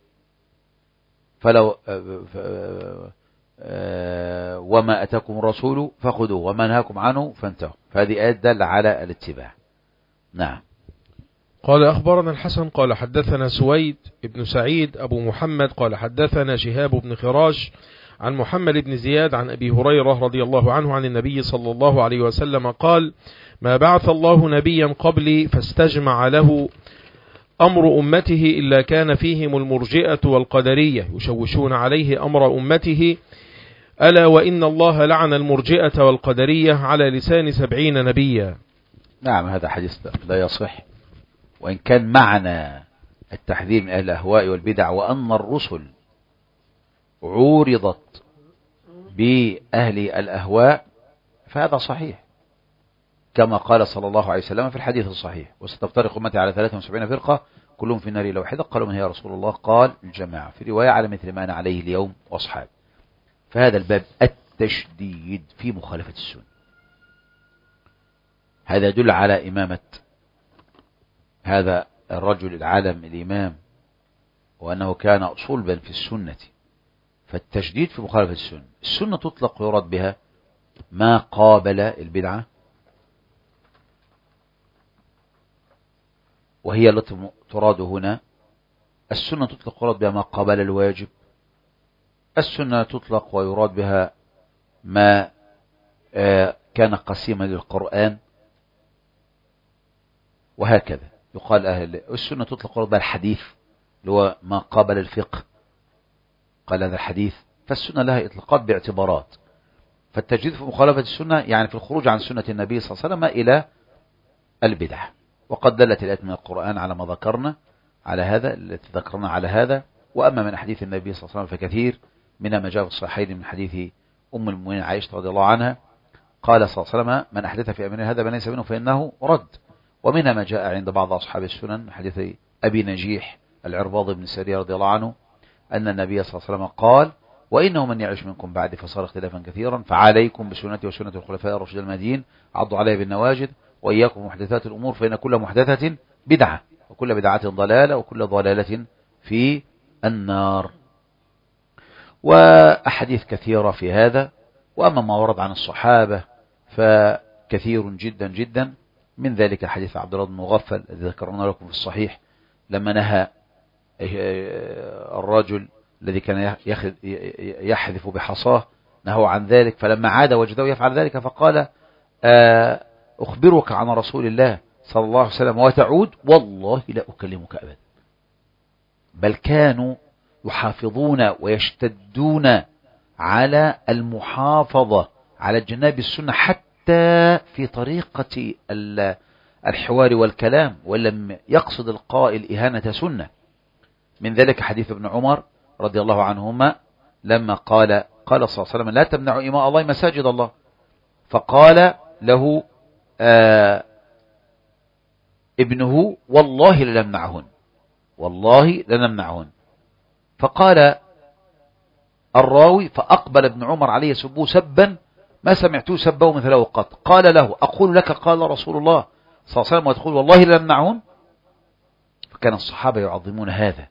فلو وما أتاكم الرسول فخذوه وما نهاكم عنه فانتهوا. فهذه آية دل على الاتباع. نعم. قال أخبرنا الحسن قال حدثنا سويد بن سعيد أبو محمد قال حدثنا شهاب بن خراش عن محمد بن زياد عن أبي هريرة رضي الله عنه عن النبي صلى الله عليه وسلم قال: ما بعث الله نبيا قبلي فاستجمع له أمر أمته إلا كان فيهم المرجئة والقدرية يشوشون عليه أمر أمته، ألا وإن الله لعن المرجئة والقدرية على لسان 70 نبيا. نعم، هذا حديث لا يصح، وإن كان معنى التحذير من أهل الأهواء والبدع وأن الرسل عورضت بأهل الأهواء فهذا صحيح، كما قال صلى الله عليه وسلم في الحديث الصحيح: وستفترق أمتي على 73 فرقة كلهم في النار إلا واحدة. قالوا: من هي يا رسول الله؟ قال: الجماعة. في رواية: على مثل ما أنا عليه اليوم وأصحابي. فهذا الباب التشديد في مخالفة السنة، هذا يدل على إمامة هذا الرجل العالم الإمام، وأنه كان صلبا في السنة. فالتشديد في مخالفة السنة، السنة تطلق ويراد بها ما قابل البدعة، وهي التي تراد هنا. السنة تطلق ويراد بها ما قابل الواجب، السنة تطلق ويراد بها ما كان قسيما للقرآن، وهكذا يقال السنة تطلق ويراد بها الحديث اللي هو ما قابل الفقه، قال هذا الحديث. فالسنة لها إطلاقات باعتبارات، فالتجديد في مخالفة السنة يعني في الخروج عن سنة النبي صلى الله عليه وسلم إلى البدع. وقد دلت الآيات من القرآن على ما ذكرنا على هذا، التي ذكرنا على هذا. وأما من حديث النبي صلى الله عليه وسلم فكثير، من ما جاء في الصحيحين من حديث أم المؤمنين عائشة رضي الله عنها قال صلى الله عليه وسلم: من أحدث في أمرنا هذا ما ليس منه فإنه رد. ومنها ما جاء عند بعض أصحاب السنن من حديث أبي نجيح العرباض بن سرية رضي الله عنه أن النبي صلى الله عليه وسلم قال: وإنه من يعيش منكم بعد فصار اختلافا كثيرا، فعليكم بسنتي وسنة الخلفاء الراشدين المهديين عضوا عليها بالنواجذ، وإياكم محدثات الأمور فإن كل محدثة بدعة، وكل بدعة ضلالة، وكل ضلالة في النار. وأحاديث كثيرة في هذا. وأما ما ورد عن الصحابة فكثير جدا جدا، من ذلك حديث عبد الله بن مغفل الذي ذكرنا لكم في الصحيح لما نهى الرجل الذي كان يحذف بحصاه، نهوا عن ذلك، فلما عاد وجده يفعل ذلك فقال: أخبرك عن رسول الله صلى الله عليه وسلم وتعود؟ والله لا أكلمك أبدا. بل كانوا يحافظون ويشتدون على المحافظة على الجناب السنة حتى في طريقة الحوار والكلام، ولم يقصد القائل إهانة سنة. من ذلك حديث ابن عمر رضي الله عنهما لما قال صلى الله عليه وسلم: لا تمنعوا إماء الله مساجد الله. فقال له ابنه: والله لنمنعهن، والله لنمنعهن. فقال الراوي: فأقبل ابن عمر عليه يسبه سبا ما سمعته سبه مثله قط. قال له: أقول لك قال رسول الله صلى الله عليه وسلم وتقول والله لنمنعهن؟ فكان الصحابة يعظمون هذا.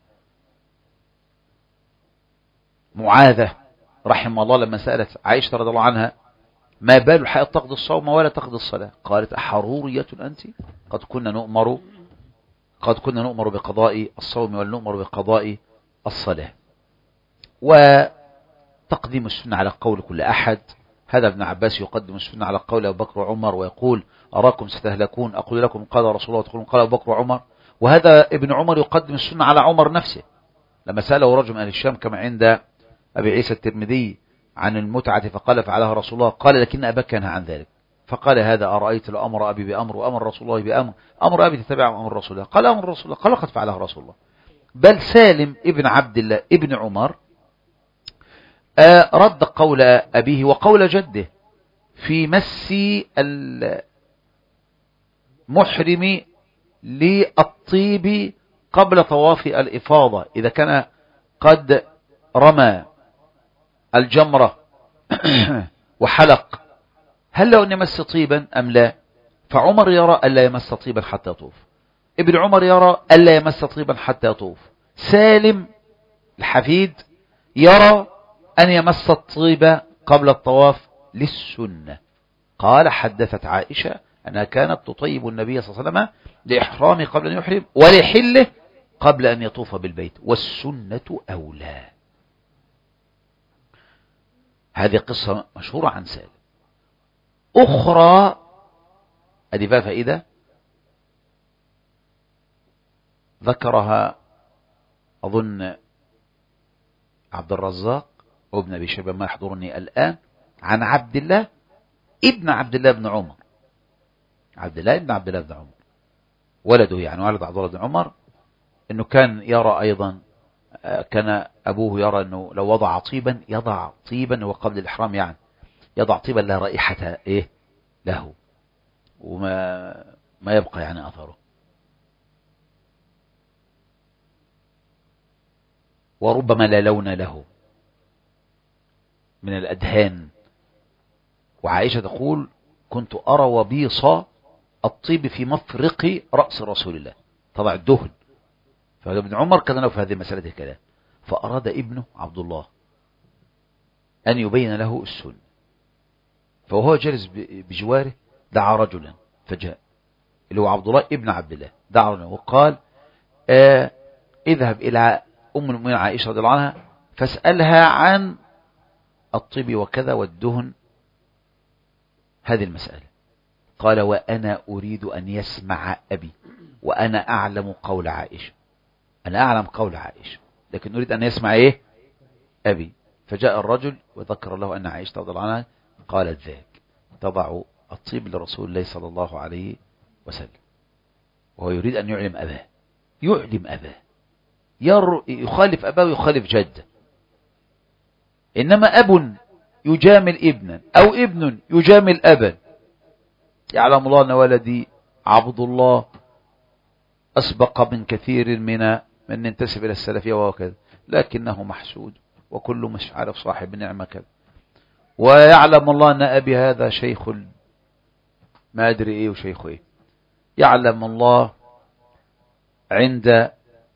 معاذة رحمه الله لما سألت عائشة رضي الله عنها: ما بال الحائض تقضي الصوم ولا تقضي الصلاة؟ قالت: أحرورية أنت؟ قد كنا نؤمر بقضاء الصوم ولا نؤمر بقضاء الصلاة. وتقديم السنة على قول كل أحد، هذا ابن عباس يقدم السنة على قول أبو بكر وعمر ويقول: أراكم ستهلكون، أقول لكم قال رسول الله وتقولون قال أبو بكر وعمر. وهذا ابن عمر يقدم السنة على عمر نفسه لما سأله رجل من أهل الشام كما عند أبي عيسى الترمذي عن المتعة فقال: فعلها رسول الله. قال: لكن أباك ينهى عن ذلك. فقال: هذا أرأيت لأمر أبي بأمر وأمر رسول الله بأمر، أمر أبي تتبع أمر رسول الله. قال: أمر رسول الله. قال: قد فعلها رسول الله. بل سالم ابن عبد الله ابن عمر رد قول أبيه وقول جده في مس المحرم للطيب قبل طواف الإفاضة إذا كان قد رمى الجمرة وحلق، هل له أن يمس طيبا أم لا؟ فعمر يرى ألا يمس طيبا حتى يطوف، ابن عمر يرى ألا يمس طيبا حتى يطوف، سالم الحفيد يرى أن يمس الطيب قبل الطواف للسنة. قال: حدثت عائشة أنها كانت تطيب النبي صلى الله عليه وسلم لإحرامه قبل أن يحرم ولحله قبل أن يطوف بالبيت، والسنة أولى. هذه قصة مشهورة عن سالم. أخرى هذه فيها فائدة ذكرها أظن عبد الرزاق وابن أبي شيبة ما يحضرني الآن عن عبد الله بن عمر، عبد الله بن عمر ولده يعني ولد عبد الله بن عمر، انه كان يرى ايضا كان ابوه يرى انه لو وضع طيبا يضع طيبا وقبل الاحرام يعني يضع طيبا لا رائحة له وما يبقى يعني اثره، وربما لا لون له من الأدهان. وعائشة تقول: كنت أرى وبيص الطيب في مفرق رأس رسول الله، طبعا الدهن. فابن عمر كان له في هذه المسألة الكلام، فأراد ابنه عبد الله أن يبين له السنة، فهو جالس بجواره دعا رجلا فجاء اللي هو عبد الله ابن عبد الله، دعا رجلا وقال: اذهب إلى أم المؤمنين عائشة رضي الله عنها فاسألها عن الطيب وكذا والدهن هذه المسألة. قال: وأنا أريد أن يسمع أبي وأنا أعلم قول عائشة، أنا أعلم قول عائشة لكن أريد أن يسمع أبي. فجاء الرجل وذكر له أن عائشة رضي الله عنها قالت ذاك، تضع الطيب لرسول الله صلى الله عليه وسلم، وهو يريد أن يعلم أباه، يعلم أباه، يخالف أباه ويخالف جده. إنما أب يجامل ابنا أو ابن يجامل أبا، يعلم الله أن ولدي عبد الله أسبق من كثير من ينتسب إلى السلفية وكذا، لكنه محسود وكل مش عارف صاحب نعمة كذا، ويعلم الله أن أبي هذا شيخ ما أدري إيه وشيخ إيه. يعلم الله عند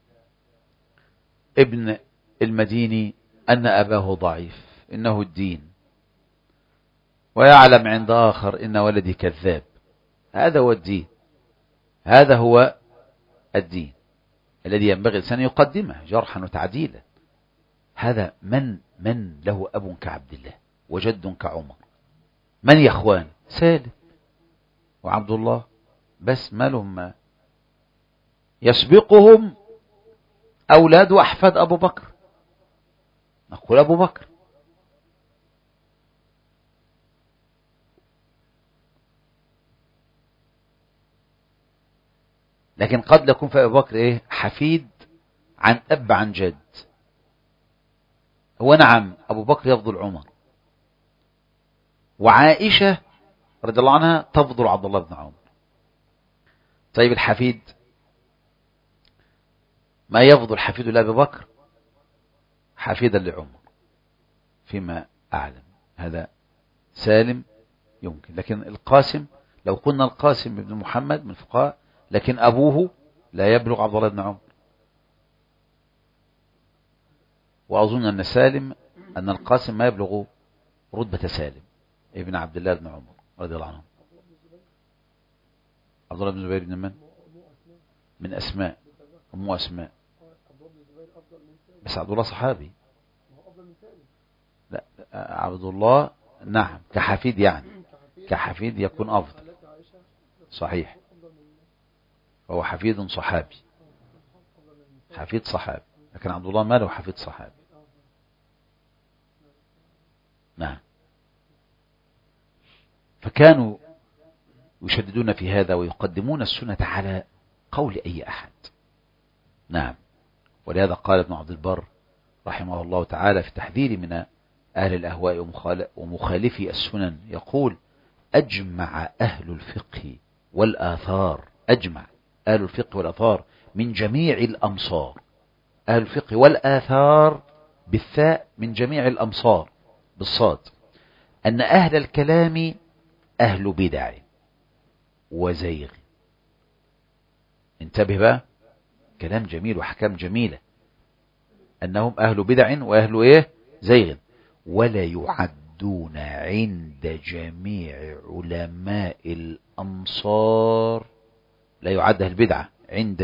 ابن المديني أن أباه ضعيف إنه الدين، ويعلم عند آخر إن ولدي كذاب. هذا هو الدين، هذا هو الدين الذي ينبغي الإنسان يقدمه جرحا وتعديلا. هذا من له أب كعبد الله وجد كعمر، من يا أخوان؟ سالم وعبد الله، بس ما لهم ما يسبقهم أولاد وأحفاد أبو بكر، نقول أبو بكر. لكن قد يكون في أبو بكر إيه؟ حفيد عن أب عن جد. هو نعم أبو بكر يفضل عمر، وعائشة رضي الله عنها تفضل عبد الله بن عمر. طيب الحفيد ما يفضل حفيد لأبي بكر حفيدا لعمر فيما أعلم، هذا سالم يمكن. لكن القاسم، لو قلنا القاسم بن محمد من الفقهاء، لكن أبوه لا يبلغ عبد الله بن عمر. وأظن أن سالم، أن القاسم ما يبلغ رتبة سالم ابن عبد الله بن عمر رضي الله عنه. عبد الله بن زبير بن من أسماء، أمه أسماء، بس عبد الله صحابي. لا عبد الله نعم كحفيد، يعني كحفيد يكون أفضل، صحيح، هو حفيد صحابي، حفيد صحابي، لكن عبد الله ما له حفيد صحابي. نعم. فكانوا يشددون في هذا ويقدمون السنة على قول أي أحد. نعم. ولهذا قال ابن عبد البر رحمه الله تعالى في التحذير من أهل الأهواء ومخالفي السنن، يقول: أجمع أهل الفقه والآثار، أجمع أهل الفقه والآثار من جميع الأمصار، أهل الفقه والآثار بالثاء من جميع الأمصار بالصاد، أن أهل الكلام أهل بدع وزيغ. انتبه بقى، كلام جميل وحكام جميلة، أنهم أهل بدع وأهل إيه؟ زيغ. ولا يعدون عند جميع علماء الأمصار، لا يعد أهل البدعة عند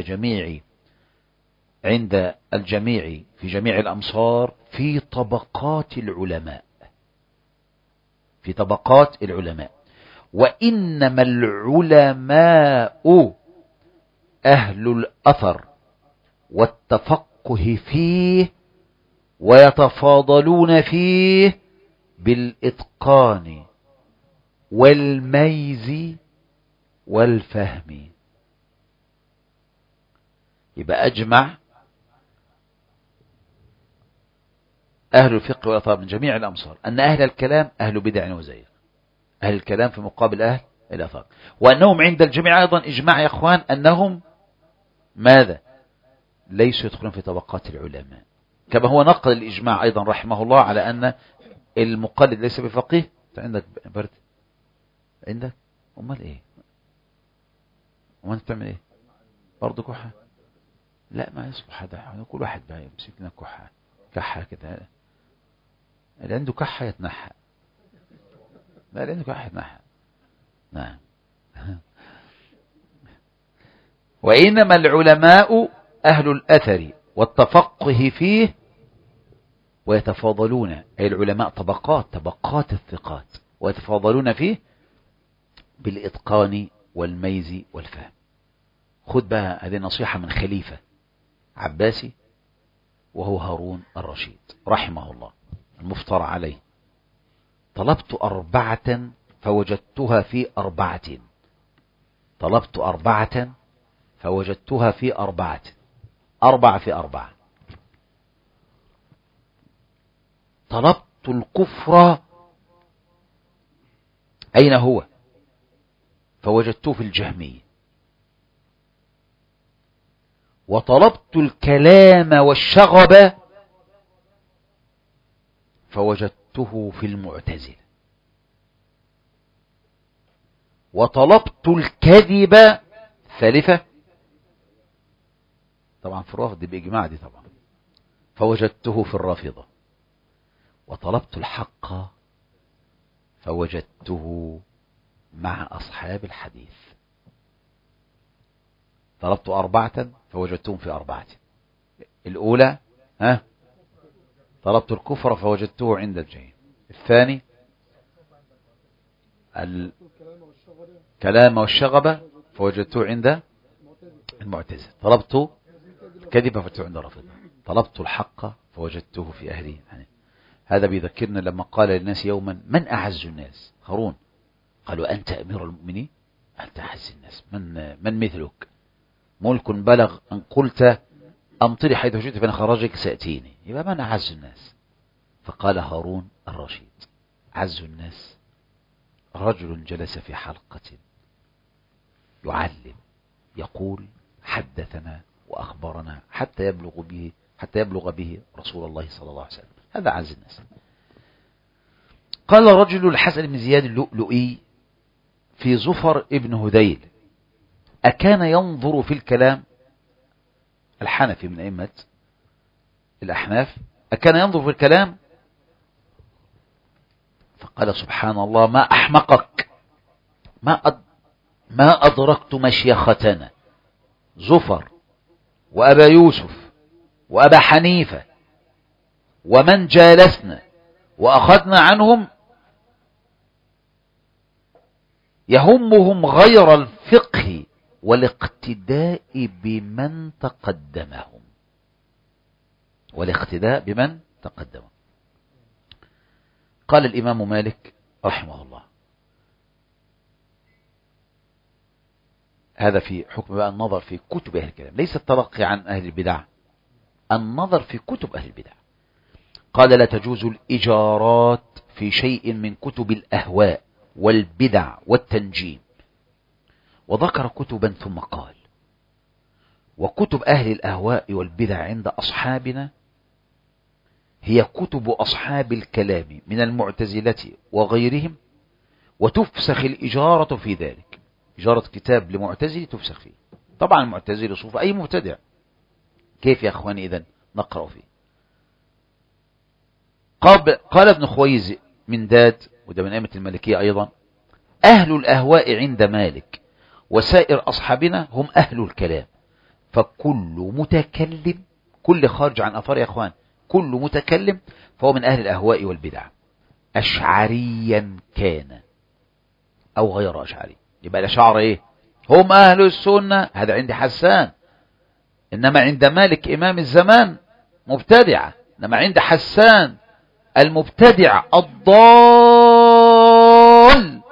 الجميع في جميع الأمصار في طبقات العلماء، في طبقات العلماء. وإنما العلماء أهل الأثر والتفقه فيه، ويتفاضلون فيه بالإتقان والميز والفهم. يبقى أجمع أهل الفقه والآثار من جميع الأمصار أن أهل الكلام أهل بدع وزيغ، أهل الكلام في مقابل أهل الآثار، وأنهم عند الجميع أيضا إجماع يا أخوان أنهم ماذا؟ ليسوا يدخلون في طبقات العلماء، كما هو نقل الإجماع أيضا رحمه الله على أن المقلد ليس بفقيه. عندك برد؟ عندك؟ أمال إيه؟ أمال تعمل إيه؟ برضه كحة؟ لا ما يصبح هذا، كل واحد بقى يمسك لنا كحة كده، اللي عنده كحة يتنحى، لا اللي عنده كحة يتنحى. نعم. وإنما العلماء أهل الأثر والتفقه فيه، ويتفاضلون، أي العلماء طبقات الثقات، ويتفاضلون فيه بالإتقان والميز والفهم. خد بقى هذه نصيحة من خليفة عباسي وهو هارون الرشيد رحمه الله المفترى عليه. طلبت 4 فوجدتها في 4. طلبت 4 فوجدتها في 4. 4 في 4. طلبت الكفر أين هو؟ فوجدته في الجهمية. وطلبت الكلام والشغب فوجدته في المعتزلة. وطلبت الكذب ثالثة، طبعا في الرافض بإجماع دي طبعا، فوجدته في الرافضة. وطلبت الحق فوجدته مع أصحاب الحديث. طلبت 4 فوجدتهم في 4. الأولى طلبت الكفر فوجدته عند الجهمية. الثاني الكلام والشغب فوجدته عند المعتزلة. طلبت الكذب فوجدته عند الرافضة. طلبت الحق فوجدته في أهله. هذا بيذكرنا لما قال للناس يوما: من أعز الناس؟ هارون. قالوا: أنت أمير المؤمنين؟ أنت أعز الناس، من مثلك؟ ملك بلغ أن قلت أمطري حيث شئت فإن خرجك سأتيني. يبقى من أعز الناس؟ فقال هارون الرشيد: أعز الناس رجل جلس في حلقة يعلم يقول حدثنا وأخبرنا حتى يبلغ به رسول الله صلى الله عليه وسلم. هذا أعز الناس. قال رجل الحسن بن زياد اللؤلؤي في زفر ابن هذيل: أكان ينظر في الكلام؟ الحنفي من أئمة الأحناف. أكان ينظر في الكلام؟ فقال: سبحان الله، ما أحمقك، ما أدركت مشيختنا زفر وأبا يوسف وأبا حنيفة ومن جالسنا وأخذنا عنهم يهمهم غير الفقه والاقتداء بمن تقدمهم. والاقتداء بمن تقدمهم. قال الإمام مالك رحمه الله، هذا في حكم بقى النظر في كتب أهل الكلام، ليس التلقي عن أهل البدع، النظر في كتب أهل البدع. قال: لا تجوز الإجارات في شيء من كتب الأهواء والبدع والتنجيم. وذكر كتبا ثم قال: وكتب أهل الأهواء والبدع عند أصحابنا هي كتب أصحاب الكلام من المعتزلة وغيرهم، وتفسخ الإجارة في ذلك. إجارة كتاب لمعتزل تفسخ فيه. طبعا المعتزل صوف أي مبتدع. كيف يا أخواني إذن نقرأ فيه؟ قال ابن خويز من داد، وده من أئمة المالكية أيضا: أهل الأهواء عند مالك وسائر أصحابنا هم أهل الكلام، فكل متكلم، كل خارج عن أثار يا أخوان، كل متكلم فهو من أهل الأهواء والبدع، أشعريا كان أو غير أشعري. يبقى الأشعار إيه؟ هم أهل السنة. هذا عند حسان. إنما عند مالك إمام الزمان مبتدعة. إنما عند حسان المبتدع الضال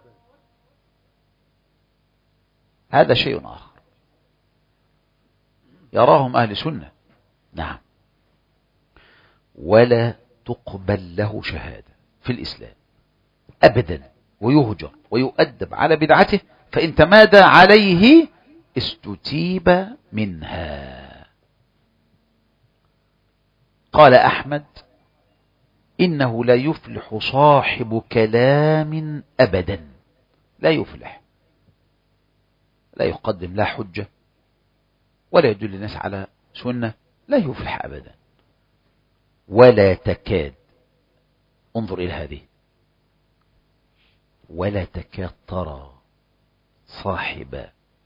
هذا شيء آخر. يراهم أهل سنة، نعم، ولا تقبل له شهادة في الإسلام أبدا، ويهجر ويؤدب على بدعته، فإن تمادى عليه استتيب منها. قال أحمد: إنه لا يفلح صاحب كلام أبدا. لا يفلح، لا يقدم لا حجة ولا يدل الناس على سنة، لا يفلح أبدا. ولا تكاد، انظر إلى هذه، ولا تكاد ترى صاحب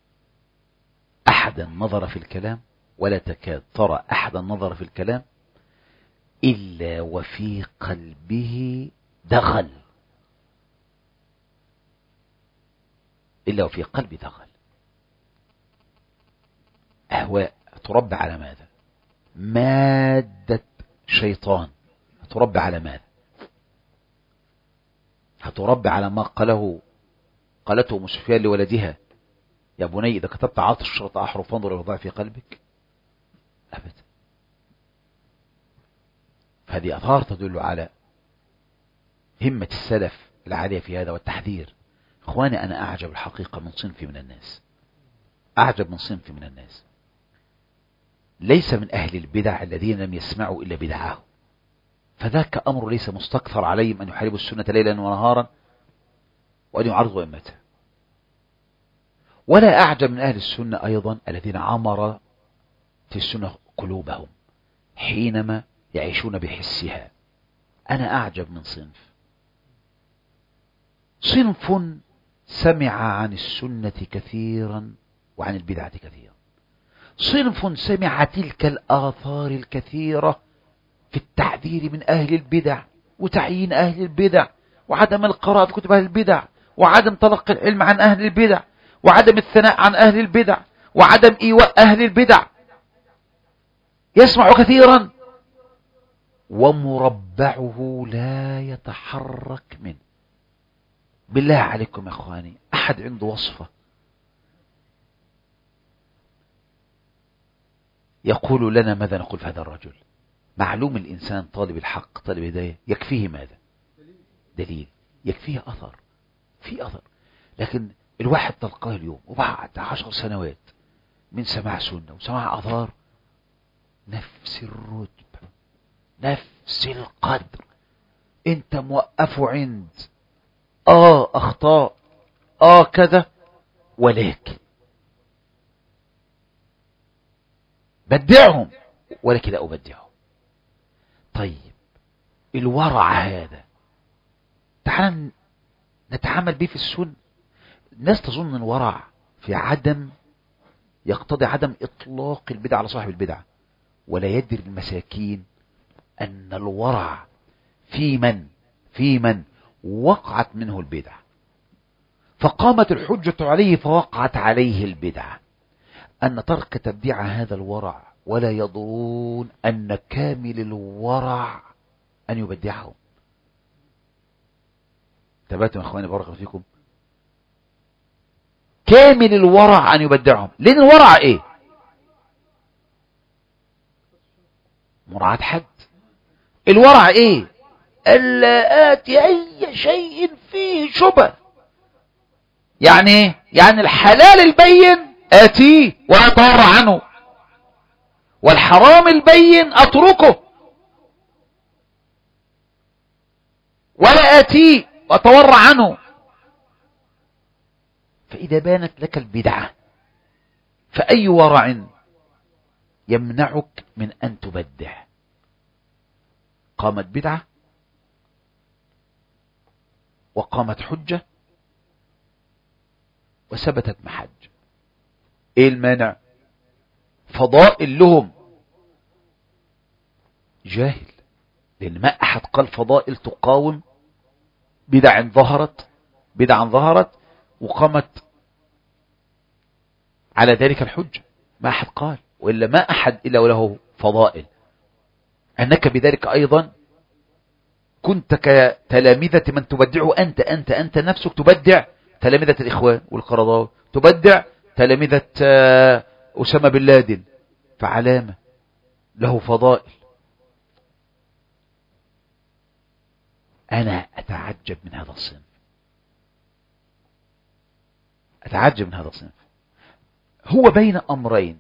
أحدا نظر في الكلام، ولا تكاد ترى أحدا نظر في الكلام إلا وفي قلبه دغل، إلا وفي قلبه دغل. أهواء تربى على ماذا؟ مادة شيطان تربى على ماذا؟ هتربي على ما قالته أم سفيان لولدها: يا بني إذا كتبت 10 أحرف فانظر إلى الوضع في قلبك. أبدا. فهذه أثار تدل على همة السلف العالية في هذا والتحذير. إخواني، أنا أعجب الحقيقة من صنف من الناس، أعجب من صنف من الناس ليس من أهل البدع الذين لم يسمعوا إلا بدعاه، فذاك أمر ليس مستكثر عليهم أن يحاربوا السنة ليلا ونهارا وأن يعرضوا أئمتها. ولا أعجب من أهل السنة أيضا الذين عمر في السنة قلوبهم حينما يعيشون بحسها. أنا أعجب من صنف سمع عن السنة كثيرا وعن البدعة كثيرا، صنف سمع تلك الآثار الكثيرة في التحذير من أهل البدع وتعيين أهل البدع وعدم القراءة في كتب أهل البدع وعدم تلقي العلم عن أهل البدع وعدم الثناء عن أهل البدع وعدم إيواء أهل البدع. يسمع كثيرا ومربعه لا يتحرك منه. بالله عليكم يا أخواني، أحد عنده وصفة يقول لنا ماذا نقول في هذا الرجل؟ معلوم الإنسان طالب الحق طالب الهداية يكفيه ماذا؟ دليل، يكفيه أثر، في أثر. لكن الواحد تلقاه اليوم وبعد 10 سنوات من سماع سنة وسماع أثار نفس الرتبة نفس القدر، انت موقفه عند أخطاء كذا، ولكن بدعهم ولكن لا أبدعهم. طيب الورع هذا تعال نتعامل به في السنة. الناس تظن الورع في عدم يقتضي عدم إطلاق البدع على صاحب البدع، ولا يدري المساكين أن الورع في من وقعت منه البدع فقامت الحجة عليه فوقعت عليه البدع، أن ترك تبديع هذا الورع ولا يضرون أن كامل الورع أن يبدعهم. تباتم يا أخواني بارك الله فيكم، كامل الورع أن يبدعهم. لأن الورع إيه؟ مراعاة حد. الورع إيه؟ ألا آتي أي شيء فيه شبه. يعني الحلال البين آتيه وأتورع عنه، والحرام البين أتركه ولا آتيه وأتورع عنه. فإذا بانت لك البدعة فأي ورع يمنعك من أن تبدع؟ قامت بدعة وقامت حجة وثبتت محج. ايه المانع؟ فضائل لهم جاهل، لأن ما أحد قال فضائل تقاوم بدعا ظهرت وقامت على ذلك الحجة. ما أحد قال، وإلا ما أحد إلا وله فضائل. أنك بذلك أيضا كنت كتلامذة من تبدعه أنت نفسك تبدع تلامذة الإخوان والقرضاوي، تبدع تلامذة أسامة بن لادن، فعلامة له فضائل. أنا أتعجب من هذا الصنف، هو بين أمرين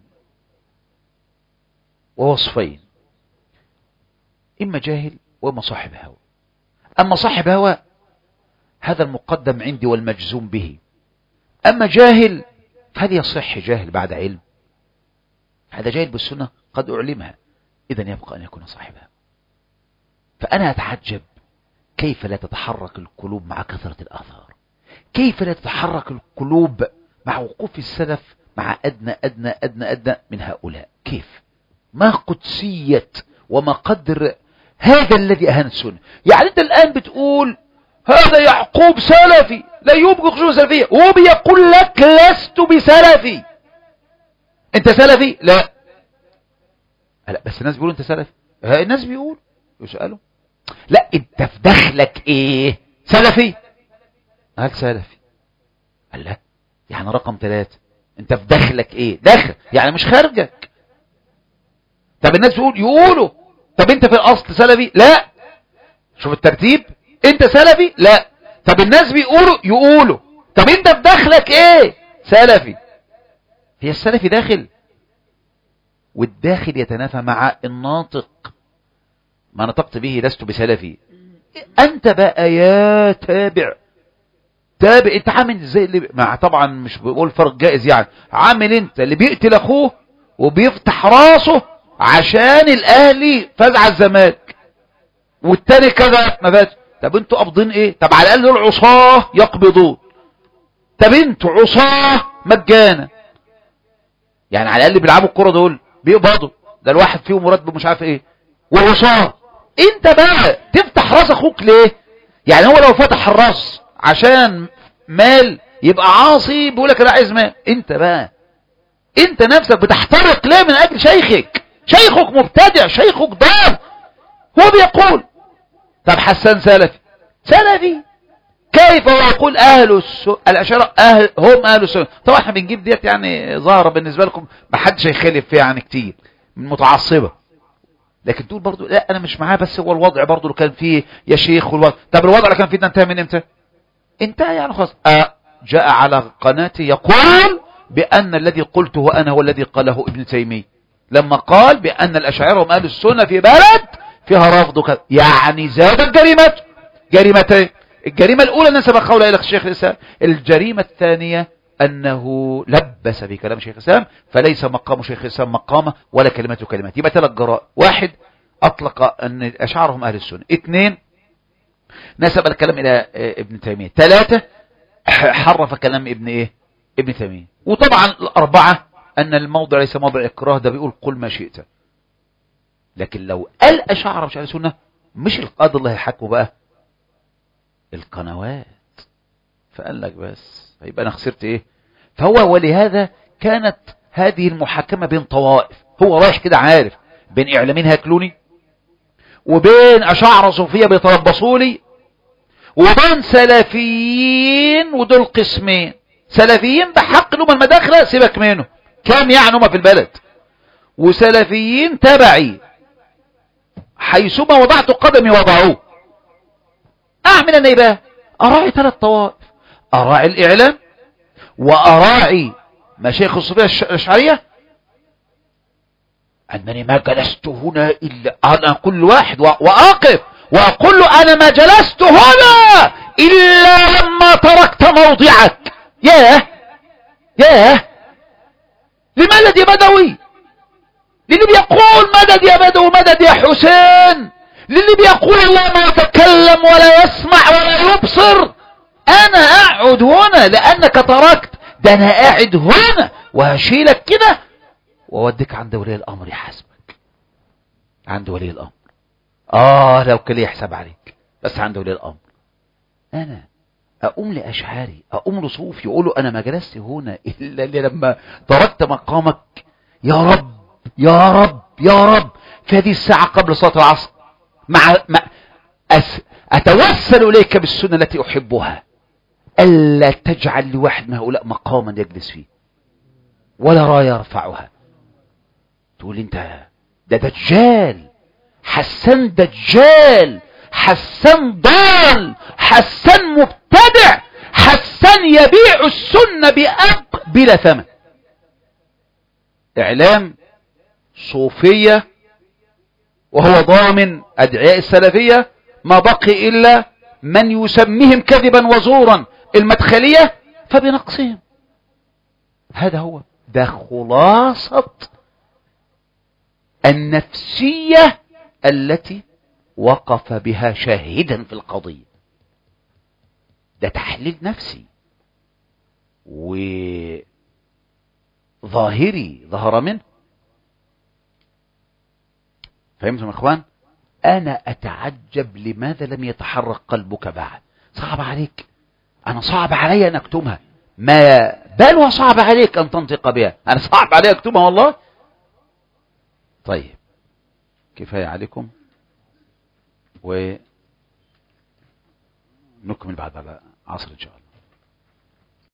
ووصفين، إما جاهل وإما صاحب هوى. أما صاحب هوى هذا المقدم عندي والمجزوم به، أما جاهل فهذا يصح جاهل بعد علم، هذا جاهل بالسنة قد أعلمها، إذن يبقى أن يكون صاحبها. فأنا أتعجب كيف لا تتحرك القلوب مع كثرة الآثار، كيف لا تتحرك القلوب مع وقوف السلف مع أدنى من هؤلاء. كيف؟ ما قدسية وما قدر هذا الذي أهان السنة. يعني أنت الآن بتقول هذا يعقوب سلفي لا يبغي خشوع سلفية، وهو بيقول لك لست بسلفي. أنت سلفي؟ لا بس الناس بيقولوا أنت سلفي. الناس بيقول يسألوا لا أنت في دخلك إيه؟ سلفي؟ قال سلفي. قال لا، يعني رقم 3 انت في داخلك ايه؟ داخل يعني مش خارجك. طب الناس يقولوا طب انت في الاصل سلفي؟ لا. شوف الترتيب، انت سلفي؟ لا. طب الناس يقولوا طب انت في داخلك ايه؟ سلفي. هي السلفي داخل، والداخل يتنافى مع الناطق. ما نطقت به لست بسلفي. انت بقى يا تابع انت عامل زي اللي مع، طبعا مش بقول فرق جائز يعني، عامل انت اللي بيقتل اخوه وبيفتح راسه عشان الاهلي فاز على الزمالك والتاني كذا ما فاز. طب انتوا قابضين ايه؟ طب على الاقل العصاه يقبضون. طب انتوا عصاه مجانا، يعني على الاقل بيلعبوا الكرة دول بيقبضوا، ده الواحد فيهم مرتب مش عارف ايه، وعصاه. انت بقى تفتح راس اخوك ليه؟ يعني هو لو فتح الراس عشان مال يبقى عاصي، بيقولك انا عايز مال. انت بقى انت نفسك بتحترق ليه من اجل شيخك مبتدع، شيخك ضال. هو بيقول طب حسان سلفي كيف هو يقول الاشاعرة هم اهل السنة؟ طبعا احنا بنجيب ديت يعني ظاهرة بالنسبة لكم ما حدش هيخالف فيها يعني كتير من متعصبة، لكن تقول برضو لا انا مش معاه، بس هو الوضع برضو اللي كان فيه يا شيخ والوضع. طب الوضع اللي كان فيه ده انتهى من امتى؟ انتهى يعني خلاص. جاء على قناتي يقول بأن الذي قلته أنا هو الذي قاله ابن تيمية لما قال بأن الأشاعرة هم أهل السنة في بلد فيها رفض يعني زادت جريمتين. الجريمة الأولى نسب قوله إلى الشيخ الإسلام، الجريمة الثانية أنه لبس بكلام شيخ الإسلام، فليس مقام شيخ الإسلام مقامه ولا كلمته كلمات. يبقى 3 جرائم: 1 أطلق أن الأشاعرة هم أهل السنة، 2 نسب الكلام إلى ابن تيمية، 3 حرف كلام ابن تيمية. وطبعا 4 أن الموضع ليس موضع إكراه، ده بيقول قل ما شئت. لكن لو قال أشاعرة مش أهل السنة، مش القاضي الله يحكمه بقى، القنوات. فقال لك بس يبقى أنا خسرت إيه؟ فهو ولهذا كانت هذه المحاكمة بين طوائف. هو رايح كده عارف بين إعلاميين هياكلوني، وبين أشاعرة صوفية بيتربصوا لي، وبين سلفيين، ودول قسمين: سلفيين بحق لهم المداخلة سيبك منه كام يعني هم في البلد، وسلفيين تبعي حيثما وضعت قدمي وضعوه. اعمل انا ايه بقى؟ اراعي 3 طوائف: اراعي الاعلام، واراعي مشايخ الصوفية الاشعرية. انني ما جلست هنا الا انا كل واحد واقف واقول له انا ما جلست هنا الا لما تركت موضعك. ياه لمدد يا بدوي، للي بيقول مدد يا بدوي، مدد يا حسين، للي بيقول الله ما يتكلم ولا يسمع ولا يبصر. انا اقعد هنا لانك تركت، ده انا قاعد هنا وهشيلك كده ووديك عند ولي الامر يحاسبك، عند ولي الامر. لو كان لي حساب عليك، بس عند ولي الامر. انا اقوم لاشعاري، اقوم لصوفي يقولوا انا ما جلست هنا الا لما تركت مقامك. يا رب يا رب يا رب في هذه الساعة قبل صلاة العصر أتوسل إليك بالسنة التي أحبها، ألا تجعل لواحد من هؤلاء مقاما يجلس فيه ولا راية يرفعها. تقول انت ده دجال، حسان دجال، حسان ضال، حسان مبتدع، حسان يبيع السنة بلا ثمن. إعلام صوفية وهو ضامن أدعياء السلفية، ما بقي إلا من يسميهم كذبا وزورا المدخلية فبنقصهم. هذا هو ده خلاصة النفسية التي وقف بها شاهدا في القضية. ده تحليل نفسي وظاهري ظهر منه. فهمتم يا اخوان؟ انا اتعجب لماذا لم يتحرك قلبك بعد. صعب عليك، انا صعب علي ان اكتمها، ما بالها صعب عليك ان تنطق بها. انا صعب علي اكتمها والله. طيب كفاية عليكم، نكمل بعد العصر إن شاء الله.